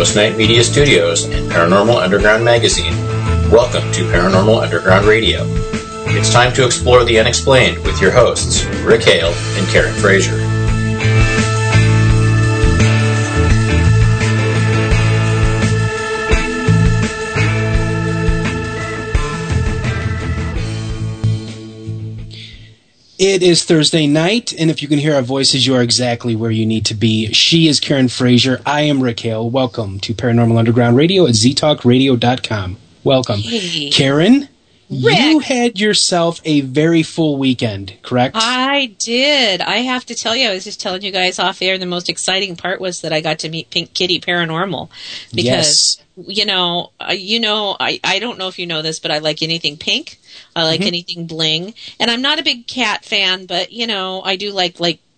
Ghost Night Media Studios and Paranormal Underground Magazine, welcome to Paranormal Underground Radio. It's time to explore the unexplained with your hosts, Rick Hale and Karen Frazier. It is Thursday night, and if you can hear our voices, you are exactly where you need to be. She is Karen Frazier. I am Rick Hale. Welcome to Paranormal Underground Radio at ztalkradio.com. Welcome. Hey. Karen, Rick. You had yourself a very full weekend, correct? I did. I have to tell you, I was just telling you guys off air, the most exciting part was that I got to meet Pink Kitty Paranormal. Because, I don't know if you know this, but I like anything pink. I like anything bling. And I'm not a big cat fan, but, I do like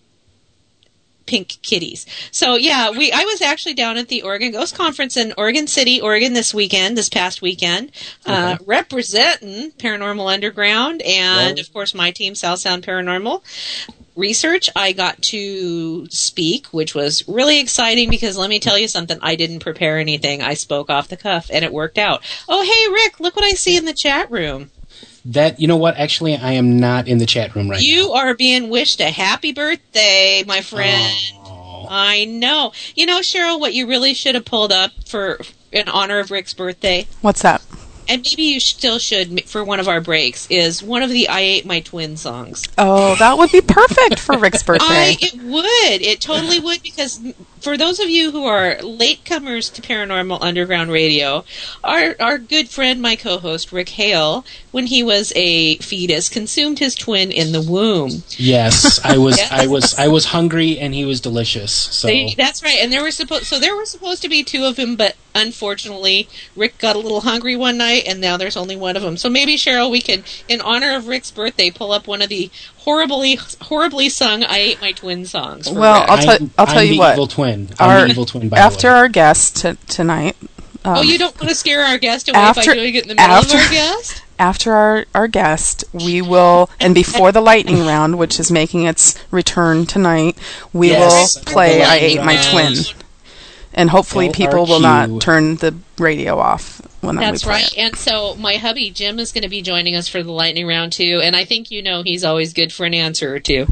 pink kitties. So, yeah, I was actually down at the Oregon Ghost Conference in Oregon City, Oregon this past weekend, representing Paranormal Underground and, of course, my team, South Sound Paranormal Research. I got to speak, which was really exciting because let me tell you something, I didn't prepare anything. I spoke off the cuff, and it worked out. Oh, hey, Rick, look what I see in the chat room. You know what? Actually, I am not in the chat room right now. You are being wished a happy birthday, my friend. Oh. I know. You know, Cheryl, what you really should have pulled up in honor of Rick's birthday? What's that? And maybe you still should, for one of our breaks, is one of the I Ate My Twin songs. Oh, that would be perfect for Rick's birthday. It would. It totally would, because for those of you who are latecomers to Paranormal Underground Radio, our good friend, my co-host, Rick Hale, when he was a fetus, consumed his twin in the womb. Yes, I was hungry and he was delicious. So that's right. And there were supposed to be two of him, but unfortunately, Rick got a little hungry one night, and now there's only one of them. So maybe, Cheryl, we can, in honor of Rick's birthday, pull up one of the horribly sung "I Ate My Twin" songs. Well, Rick. I'll tell you what. Evil twin. I'm the evil twin. By after the way. Our guest tonight. You don't want to scare our guest away by doing it in the middle of our guest? After our guest, we will, and before the lightning round, which is making its return tonight, we will play "I Ate My Twin." And hopefully people will not turn the radio off when we play That's right. it. And so my hubby, Jim, is going to be joining us for the lightning round, too. And I think he's always good for an answer or two.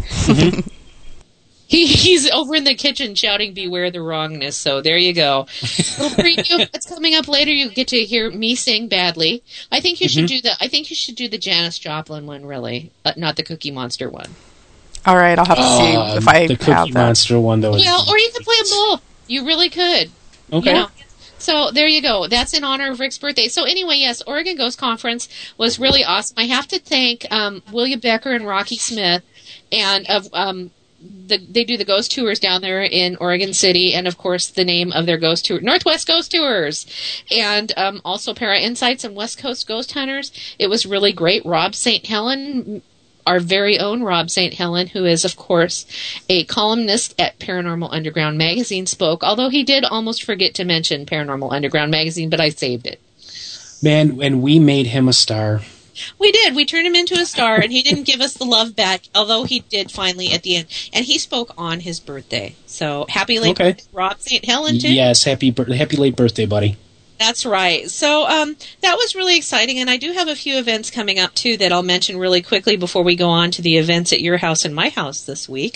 He's over in the kitchen shouting, "Beware the wrongness." So there you go. Little preview. It's coming up later. You get to hear me sing badly. I think you should do the Janis Joplin one, really, not the Cookie Monster one. All right, I'll have to see if I the Cookie have that. Monster one, though. Yeah, or you could play them both. You really could. Okay. So there you go. That's in honor of Rick's birthday. So anyway, yes, Oregon Ghost Conference was really awesome. I have to thank William Becker and Rocky Smith, and they do the ghost tours down there in Oregon City, and of course the name of their ghost tour, Northwest Ghost Tours, and also Para Insights and West Coast Ghost Hunters. It was really great. Rob St. Helen, our very own Rob St. Helen, who is, of course, a columnist at Paranormal Underground Magazine, spoke, although he did almost forget to mention Paranormal Underground Magazine, but I saved it. Man, and we made him a star. We did. We turned him into a star, and he didn't give us the love back, although he did finally at the end. And he spoke on his birthday. So happy late birthday, Rob St. Helen, too. Yes, happy late birthday, buddy. That's right. So that was really exciting, and I do have a few events coming up, too, that I'll mention really quickly before we go on to the events at your house and my house this week.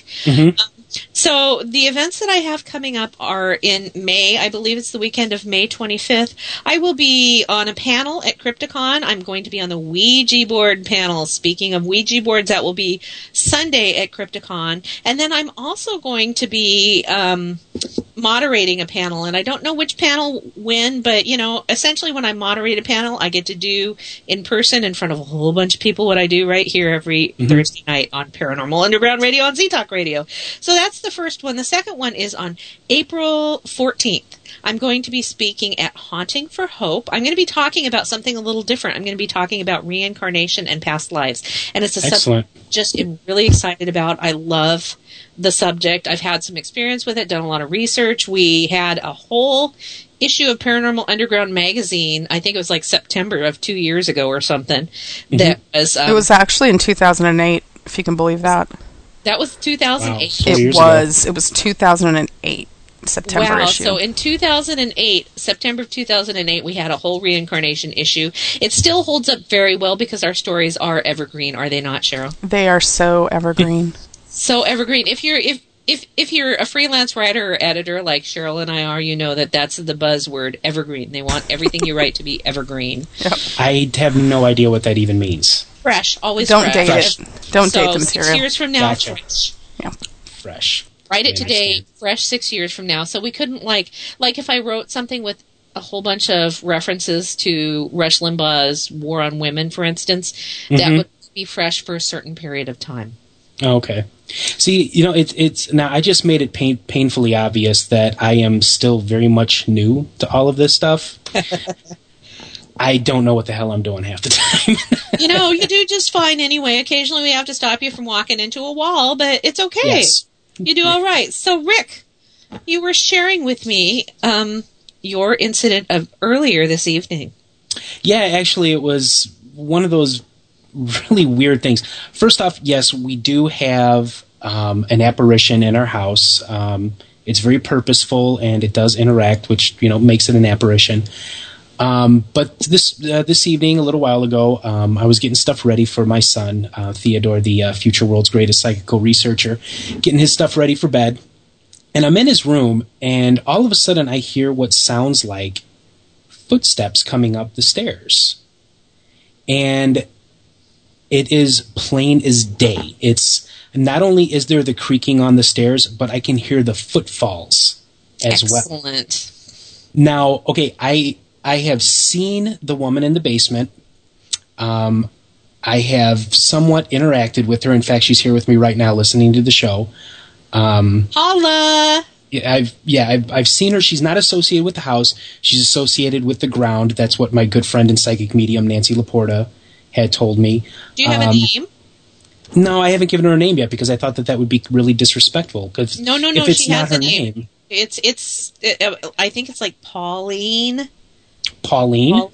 So the events that I have coming up are in May. I believe it's the weekend of May 25th. I will be on a panel at Crypticon. I'm going to be on the Ouija board panel. Speaking of Ouija boards, that will be Sunday at Crypticon. And then I'm also going to be moderating a panel. And I don't know which panel when, but, essentially when I moderate a panel, I get to do in person in front of a whole bunch of people what I do right here every Thursday night on Paranormal Underground Radio on ZTalk Radio. So that's the first one. The second one is on April 14th. I'm going to be speaking at Haunting for Hope. I'm going to be talking about something a little different. I'm going to be talking about reincarnation and past lives. And it's a subject I just am really excited about. I love the subject. I've had some experience with it, done a lot of research. We had a whole issue of Paranormal Underground magazine, I think it was like September of 2 years ago or something. That was it was actually in 2008, if you can believe that. That was 2008. Wow, it was 2008. September issue. So in 2008, September of 2008, we had a whole reincarnation issue. It still holds up very well because our stories are evergreen, are they not, Cheryl? They are so evergreen. So evergreen. If you're a freelance writer or editor like Cheryl and I are, you know that that's the buzzword, evergreen. They want everything you write to be evergreen. Yep. I have no idea what that even means. Fresh, always Don't fresh. date it. Don't date the material. 6 years from now, Gotcha. fresh. Yeah. Fresh. Write it today, fresh 6 years from now. So we couldn't like if I wrote something with a whole bunch of references to Rush Limbaugh's War on Women, for instance, that would be fresh for a certain period of time. Okay. See, it's now I just made it painfully obvious that I am still very much new to all of this stuff. I don't know what the hell I'm doing half the time. You do just fine anyway. Occasionally we have to stop you from walking into a wall, but it's okay. Yes. You do all right. So, Rick, you were sharing with me your incident of earlier this evening. Yeah, actually, it was one of those really weird things. First off, yes, we do have an apparition in our house. It's very purposeful, and it does interact, which makes it an apparition. But this evening, a little while ago, I was getting stuff ready for my son, Theodore, the future world's greatest psychical researcher, getting his stuff ready for bed. And I'm in his room, and all of a sudden I hear what sounds like footsteps coming up the stairs. And it is plain as day. It's not only is there the creaking on the stairs, but I can hear the footfalls as well. Excellent. Now, okay, I have seen the woman in the basement. I have somewhat interacted with her. In fact, she's here with me right now listening to the show. Holla! I've seen her. She's not associated with the house. She's associated with the ground. That's what my good friend and psychic medium, Nancy Laporta, had told me. Do you have a name? No, I haven't given her a name yet because I thought that would be really disrespectful. No, if it's she not has her a name. I think it's like Pauline. Pauline,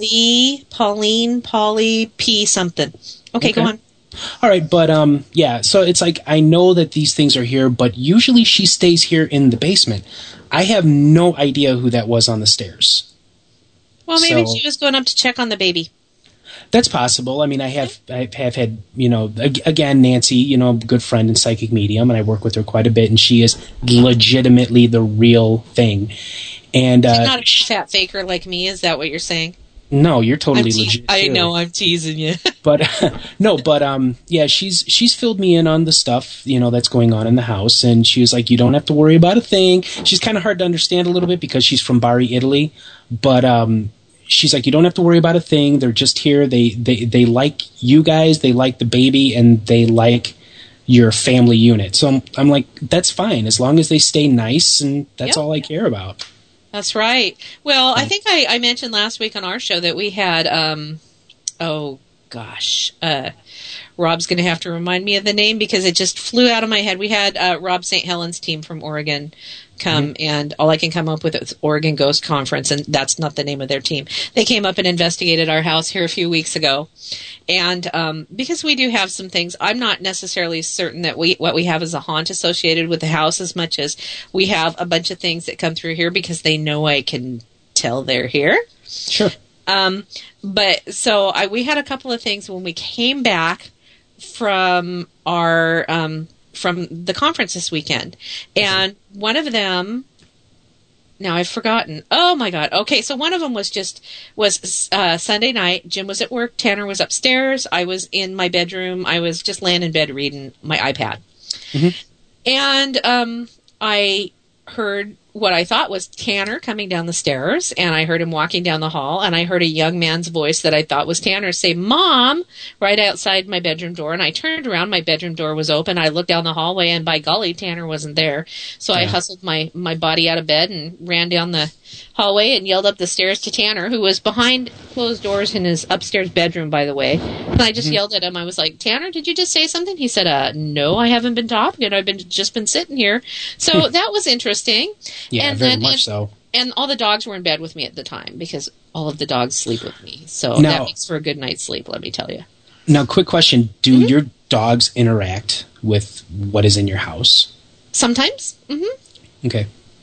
Polly P something. Okay, go on. All right, but so it's like I know that these things are here, but usually she stays here in the basement. I have no idea who that was on the stairs. Well, maybe she was going up to check on the baby. That's possible. I mean, I have had, again, Nancy, a good friend and psychic medium, and I work with her quite a bit, and she is legitimately the real thing. And she's not a fat faker like me, is that what you're saying? No, you're totally legit. I know, I'm teasing you. But she's filled me in on the stuff, that's going on in the house, and she was like, you don't have to worry about a thing. She's kind of hard to understand a little bit because she's from Bari, Italy, but she's like, you don't have to worry about a thing. They're just here. They like you guys, they like the baby, and they like your family unit. So I'm like, that's fine as long as they stay nice, and that's all I care about. That's right. Well, I think I mentioned last week on our show that we had, Rob's going to have to remind me of the name because it just flew out of my head. We had Rob St. Helens' team from Oregon come, and all I can come up with is Oregon Ghost Conference, and that's not the name of their team. They came up and investigated our house here a few weeks ago. And because we do have some things, I'm not necessarily certain that what we have is a haunt associated with the house as much as we have a bunch of things that come through here because they know I can tell they're here. Sure. But so we had a couple of things when we came back from our from the conference this weekend, and one of them, now I've forgotten. Oh my God. Okay, so one of them was Sunday night. Jim was at work. Tanner was upstairs. I was in my bedroom. I was just laying in bed reading my iPad, and I heard what I thought was Tanner coming down the stairs, and I heard him walking down the hall, and I heard a young man's voice that I thought was Tanner say, "Mom," right outside my bedroom door, and I turned around, my bedroom door was open, I looked down the hallway, and by golly, Tanner wasn't there. So I hustled my body out of bed and ran down the hallway and yelled up the stairs to Tanner, who was behind closed doors in his upstairs bedroom, by the way. And I just yelled at him. I was like, "Tanner, did you just say something?" He said, "No, I haven't been talking. I've just been sitting here." So that was interesting. Yeah, and very much so. And all the dogs were in bed with me at the time because all of the dogs sleep with me. So that makes for a good night's sleep, let me tell you. Now, quick question. Do your dogs interact with what is in your house? Sometimes. Okay.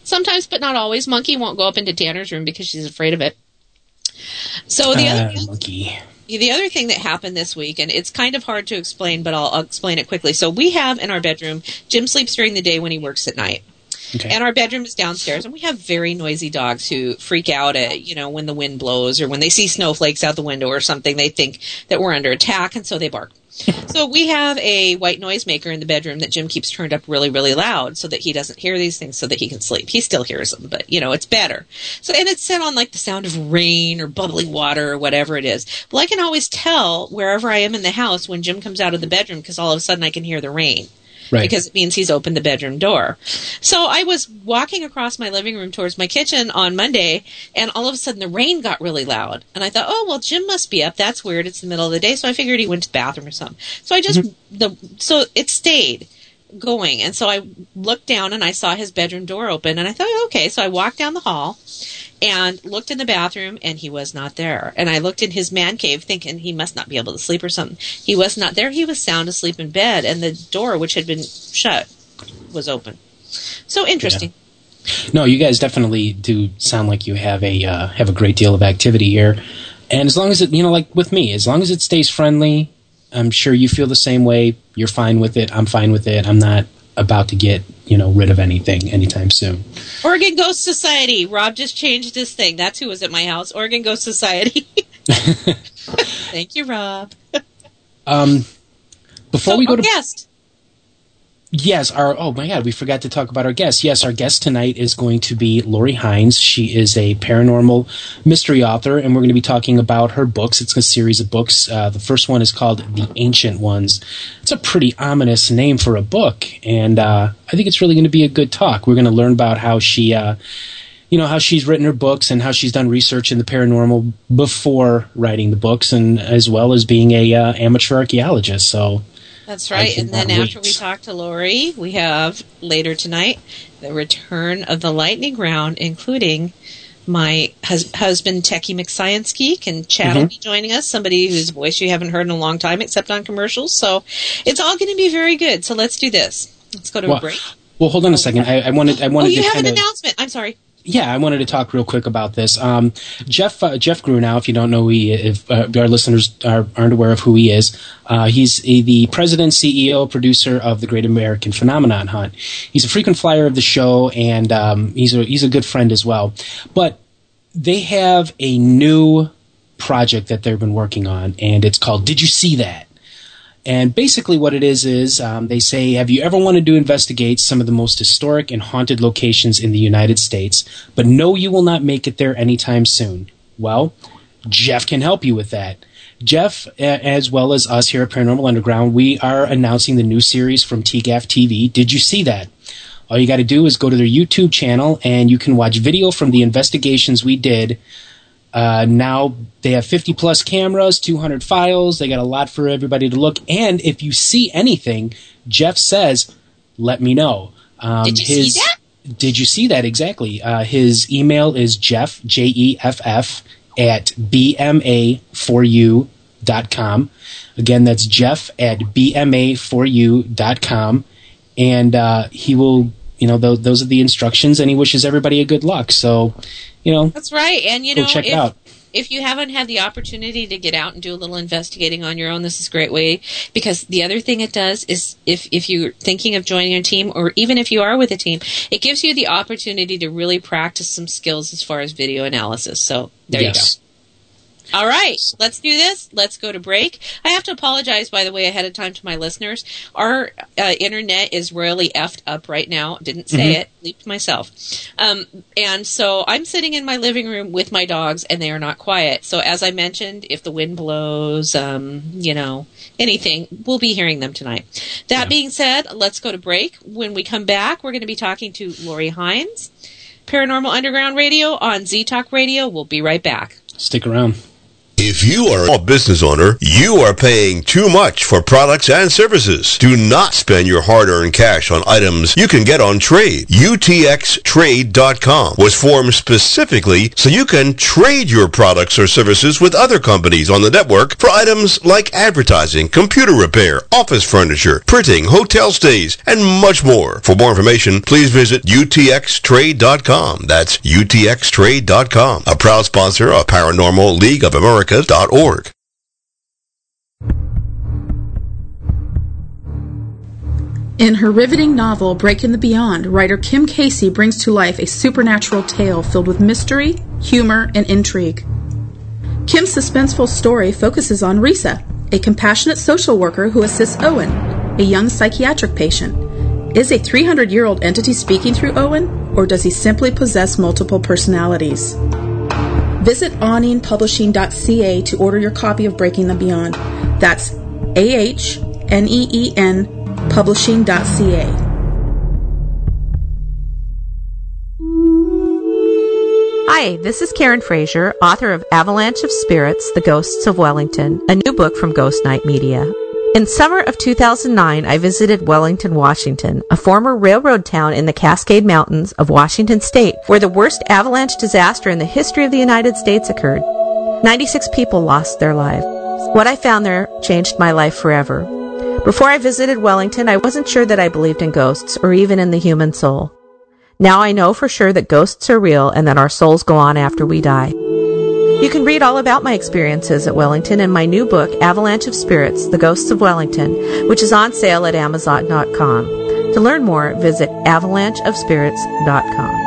sometimes, but not always. Monkey won't go up into Tanner's room because she's afraid of it. So the other thing that happened this week, and it's kind of hard to explain, but I'll explain it quickly. So we have in our bedroom, Jim sleeps during the day when he works at night. Okay. And our bedroom is downstairs, and we have very noisy dogs who freak out at, when the wind blows or when they see snowflakes out the window or something. They think that we're under attack, and so they bark. So we have a white noisemaker in the bedroom that Jim keeps turned up really, really loud so that he doesn't hear these things so that he can sleep. He still hears them, but, it's better. So, and it's set on like the sound of rain or bubbling water or whatever it is. Well, I can always tell wherever I am in the house when Jim comes out of the bedroom because all of a sudden I can hear the rain. Right. Because it means he's opened the bedroom door. So I was walking across my living room towards my kitchen on Monday, and all of a sudden the rain got really loud. And I thought, oh, well, Jim must be up. That's weird. It's the middle of the day. So I figured he went to the bathroom or something. So I just, so it stayed going. And so I looked down and I saw his bedroom door open, and I thought, okay. So I walked down the hall and looked in the bathroom, and he was not there. And I looked in his man cave thinking he must not be able to sleep or something. He was not there. He was sound asleep in bed, and the door, which had been shut, was open. So interesting. Yeah. No, you guys definitely do sound like you have a great deal of activity here. And as long as it, like with me, as long as it stays friendly, I'm sure you feel the same way. You're fine with it. I'm fine with it. I'm not about to get rid of anything anytime soon. Oregon Ghost Society. Rob just changed his thing. That's who was at my house. Oregon Ghost Society. Thank you, Rob. Before we go to guest. Yes, oh my God, we forgot to talk about our guest. Yes, our guest tonight is going to be Lori Hines. She is a paranormal mystery author, and we're going to be talking about her books. It's a series of books. The first one is called The Ancient Ones. It's a pretty ominous name for a book, and I think it's really going to be a good talk. We're going to learn about how she, how she's written her books and how she's done research in the paranormal before writing the books, and as well as being a amateur archaeologist. So. That's right. And then after we talk to Lori, we have later tonight the return of the lightning round, including my husband, Techie McScience Geek, and Chad will be joining us, somebody whose voice you haven't heard in a long time except on commercials. So it's all going to be very good. So let's do this. Let's go to a break. Well, hold on a second. I wanted you to have an announcement. I'm sorry. Yeah, I wanted to talk real quick about this. Jeff Grunow, if you don't know who he is, if our listeners aren't aware of who he is, he's the president, CEO, producer of the Great American Phenomenon Hunt. He's a frequent flyer of the show, and he's a good friend as well. But they have a new project that they've been working on, and it's called Did You See That? And basically what it is they say, have you ever wanted to investigate some of the most historic and haunted locations in the United States, but know you will not make it there anytime soon? Well, Jeff can help you with that. Jeff, as well as us here at Paranormal Underground, we are announcing the new series from TGAF TV, Did You See That? All you got to do is go to their YouTube channel, and you can watch video from the investigations we did. Now they have 50-plus cameras, 200 files. They got a lot for everybody to look. And if you see anything, Jeff says, let me know. Did you see that? Did you see that? Exactly. His email is Jeff, Jeff, at bma4u.com. Again, that's Jeff at bma4u.com. And he will, those are the instructions, and he wishes everybody a good luck. So, that's right. And go check it out. If you haven't had the opportunity to get out and do a little investigating on your own, this is a great way, because the other thing it does is if you're thinking of joining a team, or even if you are with a team, it gives you the opportunity to really practice some skills as far as video analysis. So there you go. All right, let's do this. Let's go to break. I have to apologize, by the way, ahead of time to my listeners. Our internet is royally effed up right now. Didn't say it. Leaped myself. And so I'm sitting in my living room with my dogs, and they are not quiet. So as I mentioned, if the wind blows, anything, we'll be hearing them tonight. That being said, let's go to break. When we come back, we're going to be talking to Lori Hines, Paranormal Underground Radio on Z Talk Radio. We'll be right back. Stick around. If you are a business owner, you are paying too much for products and services. Do not spend your hard-earned cash on items you can get on trade. UTXTrade.com was formed specifically so you can trade your products or services with other companies on the network for items like advertising, computer repair, office furniture, printing, hotel stays, and much more. For more information, please visit UTXTrade.com. That's UTXTrade.com, a proud sponsor of Paranormal League of America.org. In her riveting novel, Breaking the Beyond, writer Kim Casey brings to life a supernatural tale filled with mystery, humor, and intrigue. Kim's suspenseful story focuses on Risa, a compassionate social worker who assists Owen, a young psychiatric patient. Is a 300-year-old entity speaking through Owen, or does he simply possess multiple personalities? Visit awningpublishing.ca to order your copy of Breaking the Beyond. That's AHNEEN publishing.ca. Hi, this is Karen Frazier, author of Avalanche of Spirits, The Ghosts of Wellington, a new book from Ghost Night Media. In summer of 2009, I visited Wellington, Washington, a former railroad town in the Cascade Mountains of Washington State, where the worst avalanche disaster in the history of the United States occurred. 96 people lost their lives. What I found there changed my life forever. Before I visited Wellington, I wasn't sure that I believed in ghosts or even in the human soul. Now I know for sure that ghosts are real and that our souls go on after we die. You can read all about my experiences at Wellington in my new book, Avalanche of Spirits, The Ghosts of Wellington, which is on sale at Amazon.com. To learn more, visit avalancheofspirits.com.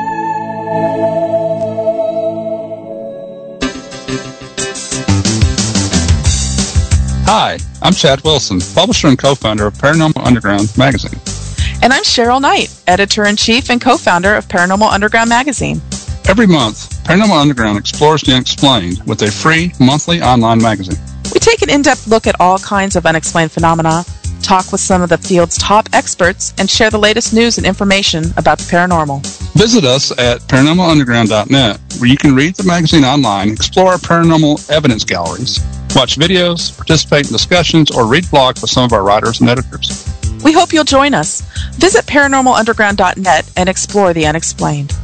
Hi, I'm Chad Wilson, publisher and co-founder of Paranormal Underground magazine. And I'm Cheryl Knight, editor-in-chief and co-founder of Paranormal Underground magazine. Every month, Paranormal Underground explores the unexplained with a free monthly online magazine. We take an in-depth look at all kinds of unexplained phenomena, talk with some of the field's top experts, and share the latest news and information about the paranormal. Visit us at paranormalunderground.net, where you can read the magazine online, explore our paranormal evidence galleries, watch videos, participate in discussions, or read blogs with some of our writers and editors. We hope you'll join us. Visit paranormalunderground.net and explore the unexplained.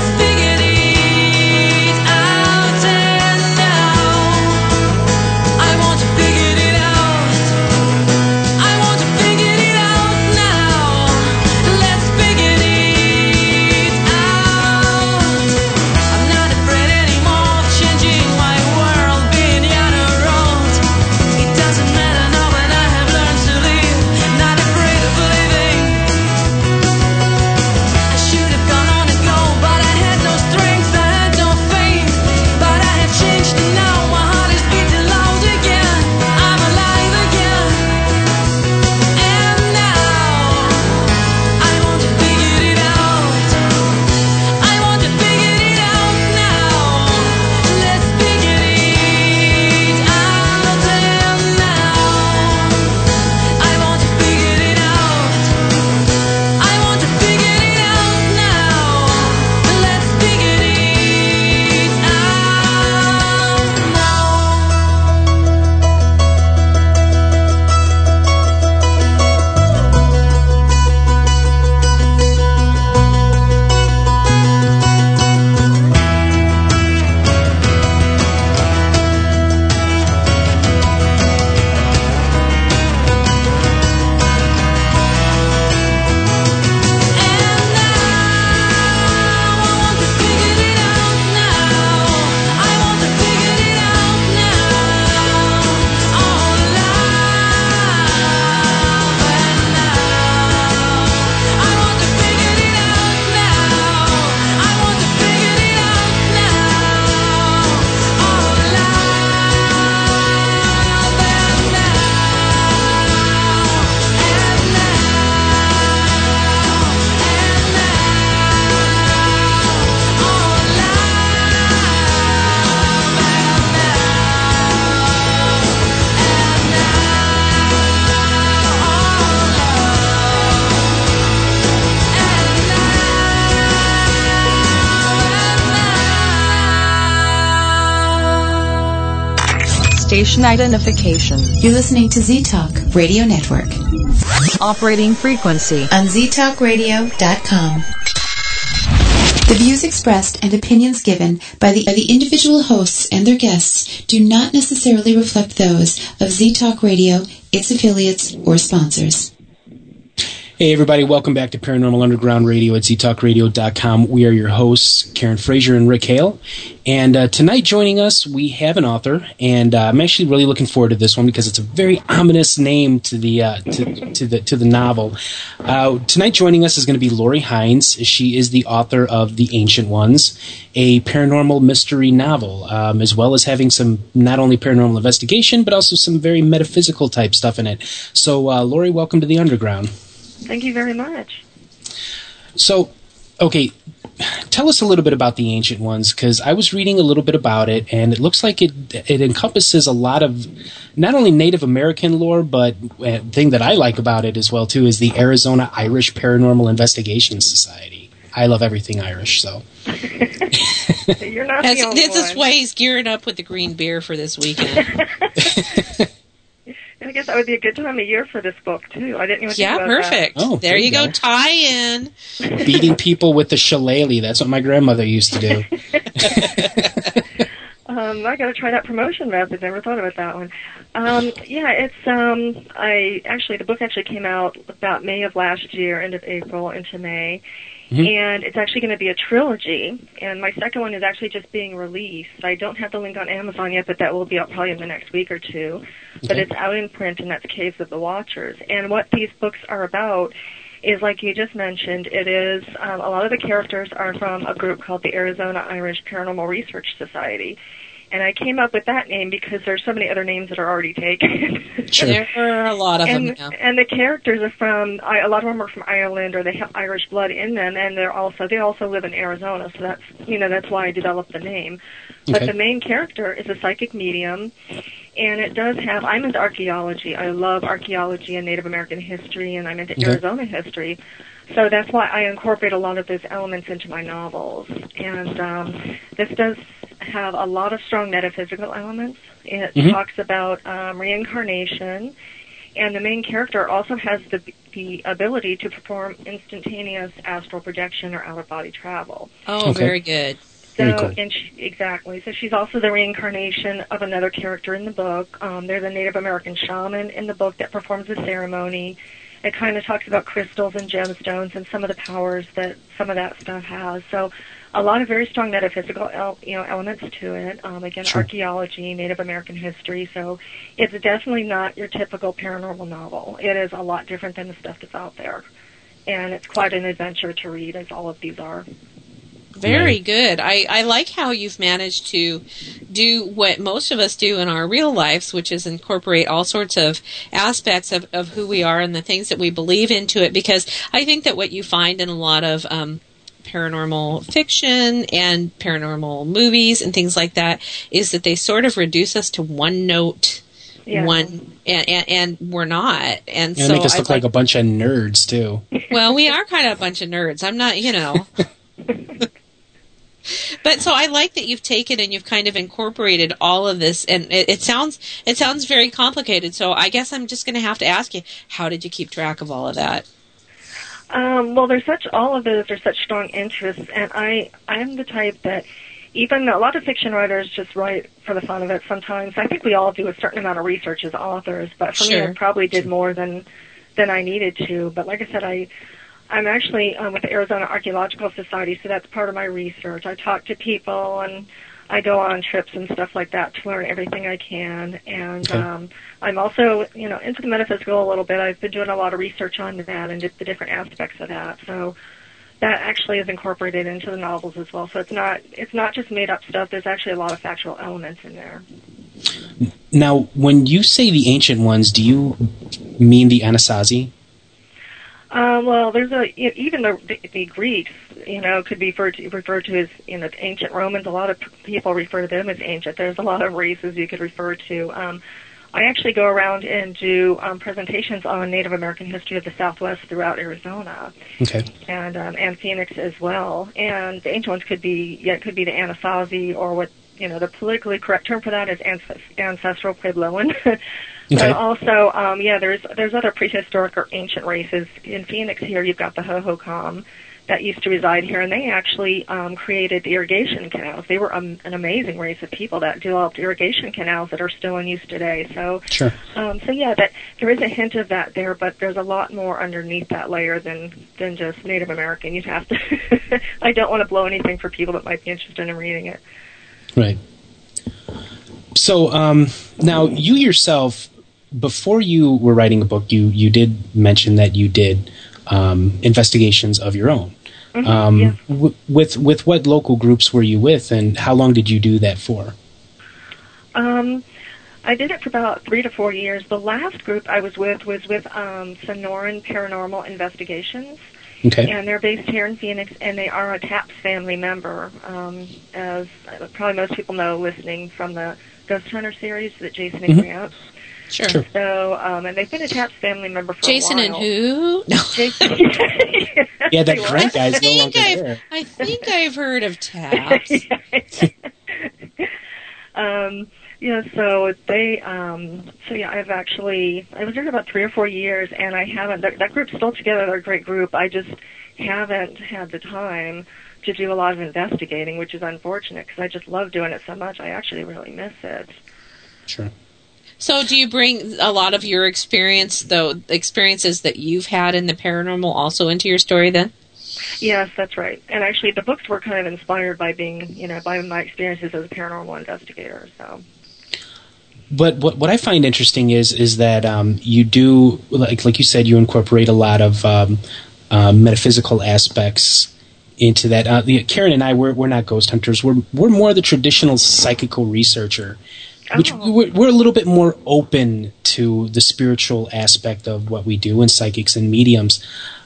I Station identification. You're listening to Z-Talk Radio Network. Operating frequency on ztalkradio.com. The views expressed and opinions given by the individual hosts and their guests do not necessarily reflect those of Z-Talk Radio, its affiliates, or sponsors. Hey everybody, welcome back to Paranormal Underground Radio at ztalkradio.com. We are your hosts, Karen Frazier and Rick Hale. And tonight joining us, we have an author, and I'm actually really looking forward to this one because it's a very ominous name to the to the novel. Tonight joining us is going to be Lori Hines. She is the author of The Ancient Ones, a paranormal mystery novel, as well as having some not only paranormal investigation, but also some very metaphysical type stuff in it. So, Lori, welcome to the Underground. Thank you very much. So, okay, tell us a little bit about The Ancient Ones, because I was reading a little bit about it, and it looks like it encompasses a lot of not only Native American lore, but a thing that I like about it as well, too, is the Arizona Irish Paranormal Investigation Society. I love everything Irish, so. You're not the only one. This way he's gearing up with the green beer for this weekend. I guess that would be a good time of year for this book, too. I didn't even think about perfect. that. Oh, there you go. Tie in. Beating people with the shillelagh. That's what my grandmother used to do. I got to try that promotion method. Never thought about that one. The book actually came out about May of last year, end of April into May. Mm-hmm. And it's actually going to be a trilogy, and my second one is actually just being released. I don't have the link on Amazon yet, but that will be out probably in the next week or two. Okay. But it's out in print, and that's Caves of the Watchers. And what these books are about is, like you just mentioned, it is a lot of the characters are from a group called the Arizona Irish Paranormal Research Society. And I came up with that name because there's so many other names that are already taken. Sure. There are a lot of them now. And the characters are from, a lot of them are from Ireland, or they have Irish blood in them, and they also live in Arizona, so that's why I developed the name. But Okay. the main character is a psychic medium, and it does have, I'm into archaeology. I love archaeology and Native American history, and I'm into Arizona history. So that's why I incorporate a lot of those elements into my novels. And this does have a lot of strong metaphysical elements. It talks about reincarnation, and the main character also has the ability to perform instantaneous astral projection or out-of-body travel. Oh, okay. Very good. So, cool. Exactly. So she's also the reincarnation of another character in the book. There's a Native American shaman in the book that performs the ceremony. It kind of talks about crystals and gemstones and some of the powers that some of that stuff has. So a lot of very strong metaphysical elements to it. Again, Sure. Archaeology, Native American history. So it's definitely not your typical paranormal novel. It is a lot different than the stuff that's out there. And it's quite an adventure to read, as all of these are. Very good. I like how you've managed to do what most of us do in our real lives, which is incorporate all sorts of aspects of who we are and the things that we believe into it, because I think that what you find in a lot of paranormal fiction and paranormal movies and things like that is that they sort of reduce us to one note. Yeah. And we're not. And They so make us look like a bunch of nerds, too. Well, we are kind of a bunch of nerds. I'm not, But so I like that you've taken and you've kind of incorporated all of this, and it sounds very complicated. So I guess I'm just going to have to ask you, how did you keep track of all of that? Well, there's such strong interests, and I'm the type that even a lot of fiction writers just write for the fun of it. Sometimes I think we all do a certain amount of research as authors, but for me, I probably did more than I needed to. But like I said, I'm actually with the Arizona Archaeological Society, so that's part of my research. I talk to people, and I go on trips and stuff like that to learn everything I can. And I'm also, into the metaphysical a little bit. I've been doing a lot of research on that and the different aspects of that. So that actually is incorporated into the novels as well. So it's not just made up stuff. There's actually a lot of factual elements in there. Now, when you say the Ancient Ones, do you mean the Anasazi? Well, there's even the Greeks, could be referred to as, the ancient Romans. A lot of people refer to them as ancient. There's a lot of races you could refer to. I actually go around and do presentations on Native American history of the Southwest throughout Arizona, and Phoenix as well. And the ancient ones could be the Anasazi, or what the politically correct term for that is ancestral Puebloan. Okay. But also, there's other prehistoric or ancient races. In Phoenix here, you've got the Hohokam that used to reside here, and they actually created the irrigation canals. They were an amazing race of people that developed irrigation canals that are still in use today. So, sure. That there is a hint of that there, but there's a lot more underneath that layer than just Native American. You'd have to. I don't want to blow anything for people that might be interested in reading it. Right. So now you yourself, before you were writing a book, you did mention that you did investigations of your own. Mm-hmm, With what local groups were you with, and how long did you do that for? I did it for about 3 to 4 years. The last group I was with Sonoran Paranormal Investigations. Okay. And they're based here in Phoenix, and they are a TAPS family member, as probably most people know listening from the Ghost Hunter series that Jason and Grant. Sure. So, and they've been a TAPS family member for Jason a while. and who? No. Yeah, that Grant guy's no longer there. I think I've heard of TAPS. So they, I was there about 3 or 4 years, and I haven't, that group's still together, they're a great group, I just haven't had the time to do a lot of investigating, which is unfortunate, because I just love doing it so much, I actually really miss it. Sure. So do you bring a lot of your experiences that you've had in the paranormal also into your story then? Yes, that's right. And actually the books were kind of inspired by being, by my experiences as a paranormal investigator, so... But what I find interesting is that you do, like you said, you incorporate a lot of metaphysical aspects into that. Karen and I, we're not ghost hunters. We're more the traditional psychical researcher, which we're a little bit more open to the spiritual aspect of what we do in psychics and mediums.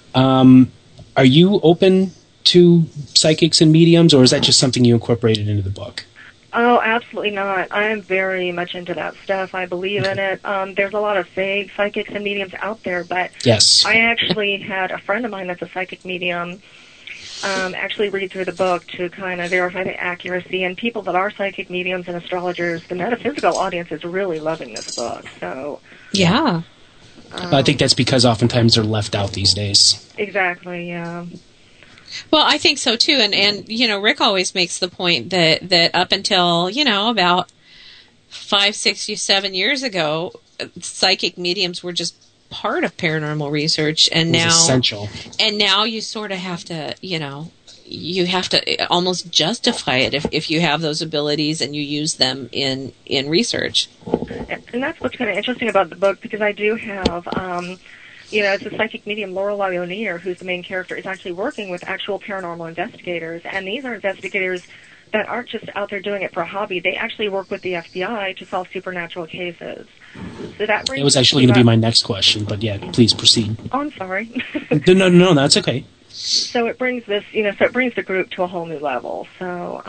Are you open to psychics and mediums, or is that just something you incorporated into the book? Oh, absolutely not. I am very much into that stuff. I believe in it. There's a lot of fake psychics and mediums out there, but yes. I actually had a friend of mine that's a psychic medium actually read through the book to kind of verify the accuracy, and people that are psychic mediums and astrologers, the metaphysical audience is really loving this book. So yeah. I think that's because oftentimes they're left out these days. Exactly, yeah. Well, I think so too, and Rick always makes the point that up until about 5, 6, 7 years ago, psychic mediums were just part of paranormal research, and now essential. And now you sort of have to, you have to almost justify it if you have those abilities and you use them in research. And that's what's kind of interesting about the book, because I do have. It's a psychic medium, Lorelei O'Neill, who's the main character, is actually working with actual paranormal investigators. And these are investigators that aren't just out there doing it for a hobby. They actually work with the FBI to solve supernatural cases. So that brings. It was actually going to be my next question, but yeah, please proceed. Oh, I'm sorry. No, that's okay. So it brings this, it brings the group to a whole new level. So,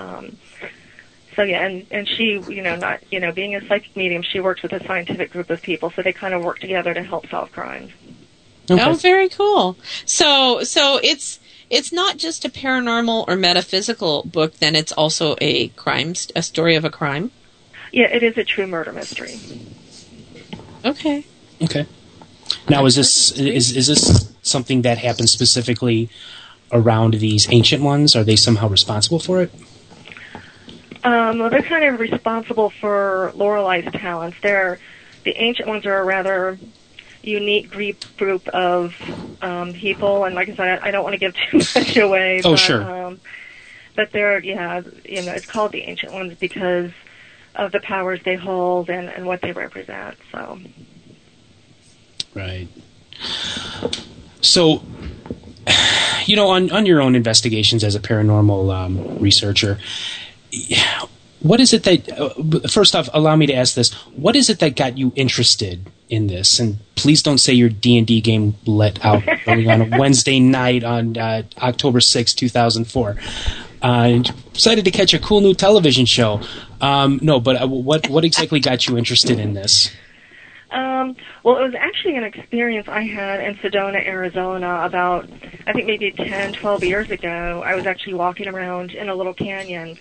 and she, being a psychic medium, she works with a scientific group of people, so they kind of work together to help solve crimes. Okay. Oh, very cool. So it's not just a paranormal or metaphysical book, then it's also a story of a crime? Yeah, it is a true murder mystery. Okay. Now, is this something that happens specifically around these ancient ones? Are they somehow responsible for it? Well, they're kind of responsible for Lorelei's talents. The ancient ones are a rather unique group of people, and like I said, I don't want to give too much away. Oh, sure. But they're, it's called the Ancient Ones because of the powers they hold and what they represent. So. Right. So, on your own investigations as a paranormal researcher, what is it that, first off, allow me to ask this, what is it that got you interested in this? And please don't say your D&D game let out early on a Wednesday night on October 6, 2004. Decided to catch a cool new television show. No, but what exactly got you interested in this? Well, it was actually an experience I had in Sedona, Arizona about, I think maybe 10, 12 years ago. I was actually walking around in a little canyon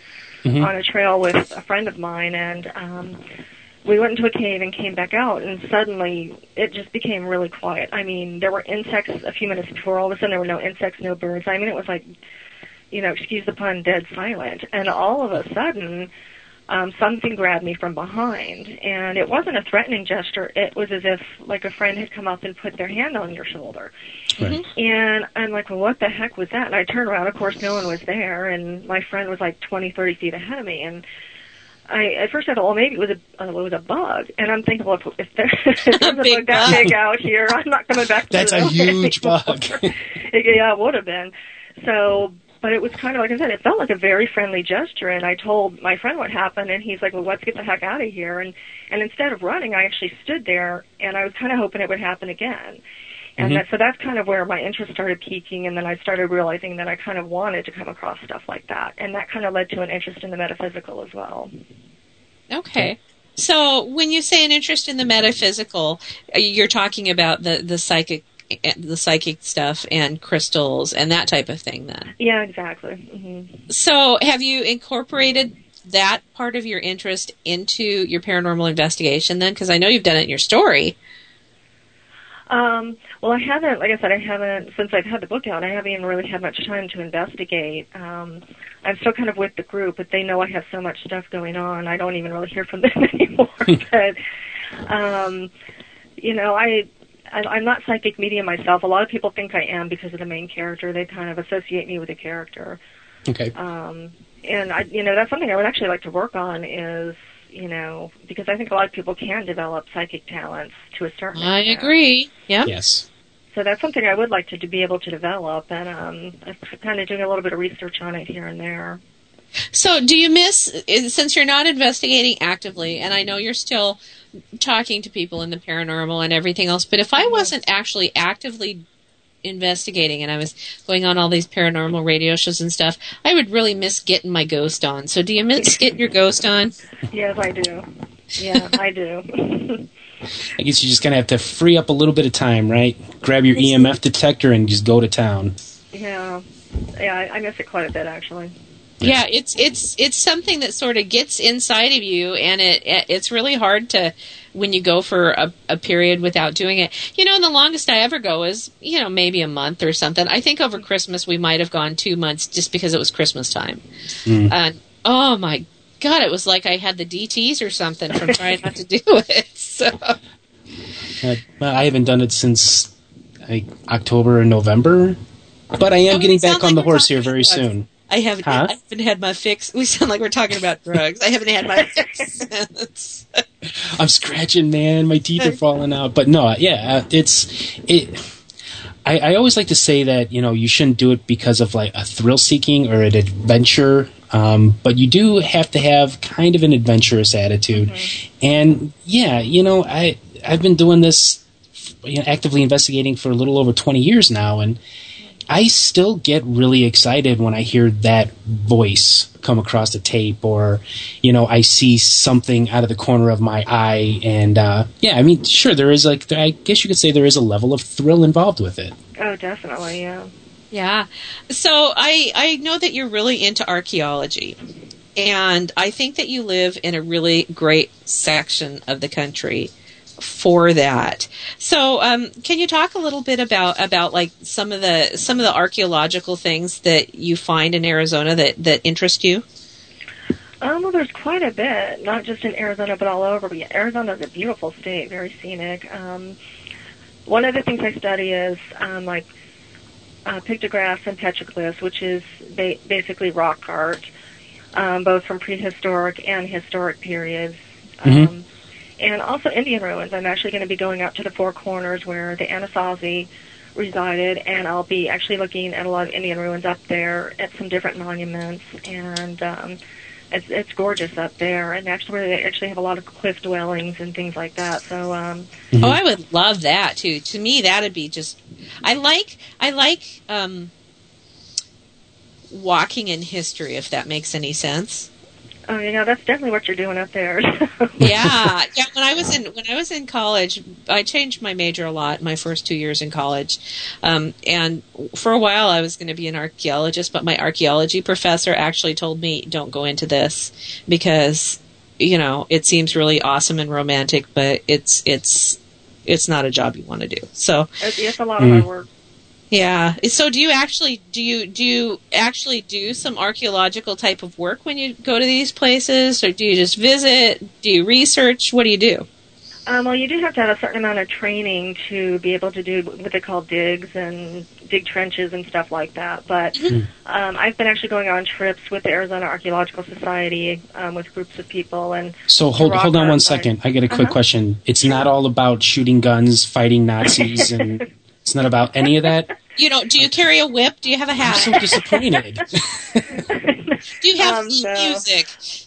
on a trail with a friend of mine, and we went into a cave and came back out, and suddenly it just became really quiet. I mean, there were insects a few minutes before. All of a sudden, there were no insects, no birds. I mean, it was like, excuse the pun, dead silent. And all of a sudden, something grabbed me from behind, and it wasn't a threatening gesture. It was as if, like, a friend had come up and put their hand on your shoulder. Right. And I'm like, well, what the heck was that? And I turned around. Of course, no one was there, and my friend was like 20, 30 feet ahead of me, and I at first I thought, well, maybe it was a bug, and I'm thinking, well, if there's a bug that big out here, I'm not coming back to That's a huge bug. Yeah, it would have been. So, but it was kind of, like I said, it felt like a very friendly gesture, and I told my friend what happened, and he's like, well, let's get the heck out of here. And instead of running, I actually stood there, and I was kind of hoping it would happen again. And so that's kind of where my interest started peaking, and then I started realizing that I kind of wanted to come across stuff like that. And that kind of led to an interest in the metaphysical as well. Okay. So when you say an interest in the metaphysical, you're talking about the psychic stuff and crystals and that type of thing then? Yeah, exactly. So have you incorporated that part of your interest into your paranormal investigation then? Because I know you've done it in your story. Well, I haven't, like I said, since I've had the book out, I haven't even really had much time to investigate. I'm still kind of with the group, but they know I have so much stuff going on, I don't even really hear from them anymore. But, I'm not psychic medium myself. A lot of people think I am because of the main character. They kind of associate me with the character. Okay. And that's something I would actually like to work on is, because I think a lot of people can develop psychic talents to a certain extent. I agree. Yeah. Yes. So that's something I would like to be able to develop, and I'm kind of doing a little bit of research on it here and there. So do you miss, since you're not investigating actively, and I know you're still talking to people in the paranormal and everything else, but if I wasn't actually actively investigating and I was going on all these paranormal radio shows and stuff, I would really miss getting my ghost on. So do you miss getting your ghost on? Yes, I do. Yeah, I do. I guess you just kind of have to free up a little bit of time, right? Grab your EMF detector and just go to town. Yeah, I miss it quite a bit, actually. Yeah, it's something that sort of gets inside of you, and it's really hard to, when you go for a period without doing it. The longest I ever go is, maybe a month or something. I think over Christmas we might have gone 2 months just because it was Christmas time. And oh my God, it was like I had the DTs or something from trying not to do it. So. I haven't done it since October or November, but I am getting back on the horse here very soon. I haven't had my fix. We sound like we're talking about drugs. I haven't had my fix since. I'm scratching, man. My teeth are falling out. But no, yeah, I always like to say that, you shouldn't do it because of like a thrill-seeking or an adventure. But you do have to have kind of an adventurous attitude. And yeah, I've been doing this, actively investigating for a little over 20 years now, and I still get really excited when I hear that voice come across the tape, or, I see something out of the corner of my eye. And, sure, there is I guess you could say there is a level of thrill involved with it. Oh, definitely, yeah. Yeah. So I know that you're really into archaeology, and I think that you live in a really great section of the country for that. So can you talk a little bit about like some of the archaeological things that you find in Arizona that interest you? Well, there's quite a bit, not just in Arizona, but all over. But Arizona's a beautiful state, very scenic. One of the things I study is pictographs and petroglyphs, which is basically rock art, both from prehistoric and historic periods. And also Indian ruins. I'm actually going to be going out to the Four Corners where the Anasazi resided, and I'll be actually looking at a lot of Indian ruins up there at some different monuments, and it's gorgeous up there. And actually, they actually have a lot of cliff dwellings and things like that. So, oh, I would love that too. To me, that'd be just. I like walking in history, if that makes any sense. Oh, that's definitely what you're doing up there. Yeah. When I was in college, I changed my major a lot my first 2 years in college, and for a while I was going to be an archaeologist, but my archaeology professor actually told me, "Don't go into this because it seems really awesome and romantic, but it's not a job you want to do." So it's a lot of hard work. Yeah. So do you actually do some archaeological type of work when you go to these places, or do you just visit? Do you research? What do you do? Well, you do have to have a certain amount of training to be able to do what they call digs and dig trenches and stuff like that. But I've been actually going on trips with the Arizona Archaeological Society with groups of people. And so hold on one second. I get a quick question. It's not all about shooting guns, fighting Nazis, and it's not about any of that? Do you carry a whip? Do you have a hat? I'm so disappointed. Do you have music?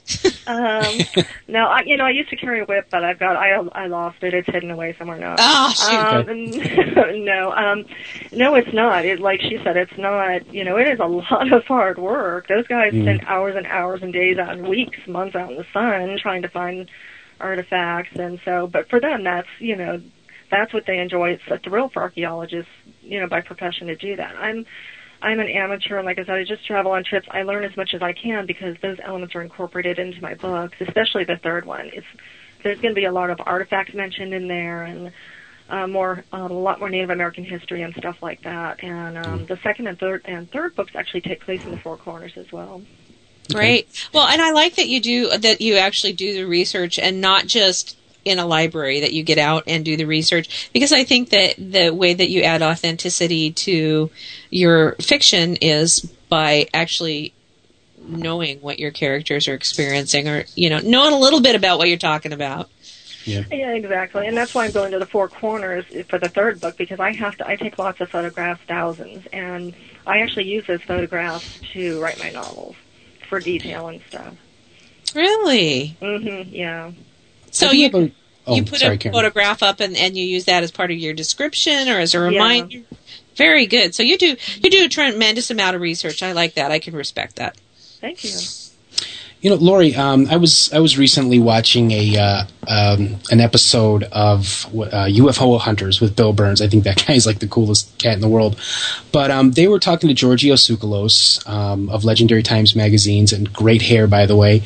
No, I used to carry a whip, but I lost it. It's hidden away somewhere now. Oh, shoot. No, it's not. Like she said, it's not, it is a lot of hard work. Those guys spend hours and hours and days out and weeks, months out in the sun trying to find artifacts. And so, but for them, that's what they enjoy. It's a thrill for archaeologists, by profession to do that. I'm an amateur, and like I said, I just travel on trips. I learn as much as I can because those elements are incorporated into my books, especially the third one. There's going to be a lot of artifacts mentioned in there, and a lot more Native American history and stuff like that. And the second and third books actually take place in the Four Corners as well. Great. Well, and I like that you actually do the research and not just in a library, that you get out and do the research, because I think that the way that you add authenticity to your fiction is by actually knowing what your characters are experiencing, or knowing a little bit about what you're talking about. Yeah, exactly. And that's why I'm going to the Four Corners for the third book, because I take lots of photographs, thousands, and I actually use those photographs to write my novels for detail and stuff. Really? Mm-hmm, yeah. So you put a photograph up and you use that as part of your description or as a reminder? Yeah. Very good. So you do a tremendous amount of research. I like that. I can respect that. Thank you. Lori, I was recently watching an episode of UFO Hunters with Bill Burns. I think that guy is like the coolest cat in the world. But they were talking to Giorgio Tsoukalos of Legendary Times magazines, and great hair, by the way.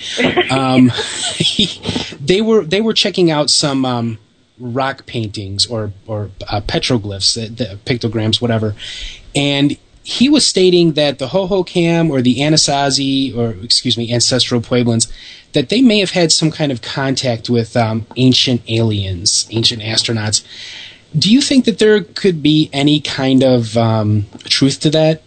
They were checking out some rock paintings or petroglyphs, pictograms, whatever, and he was stating that the Hohokam or the Anasazi, ancestral Pueblans, that they may have had some kind of contact with ancient aliens, ancient astronauts. Do you think that there could be any kind of truth to that?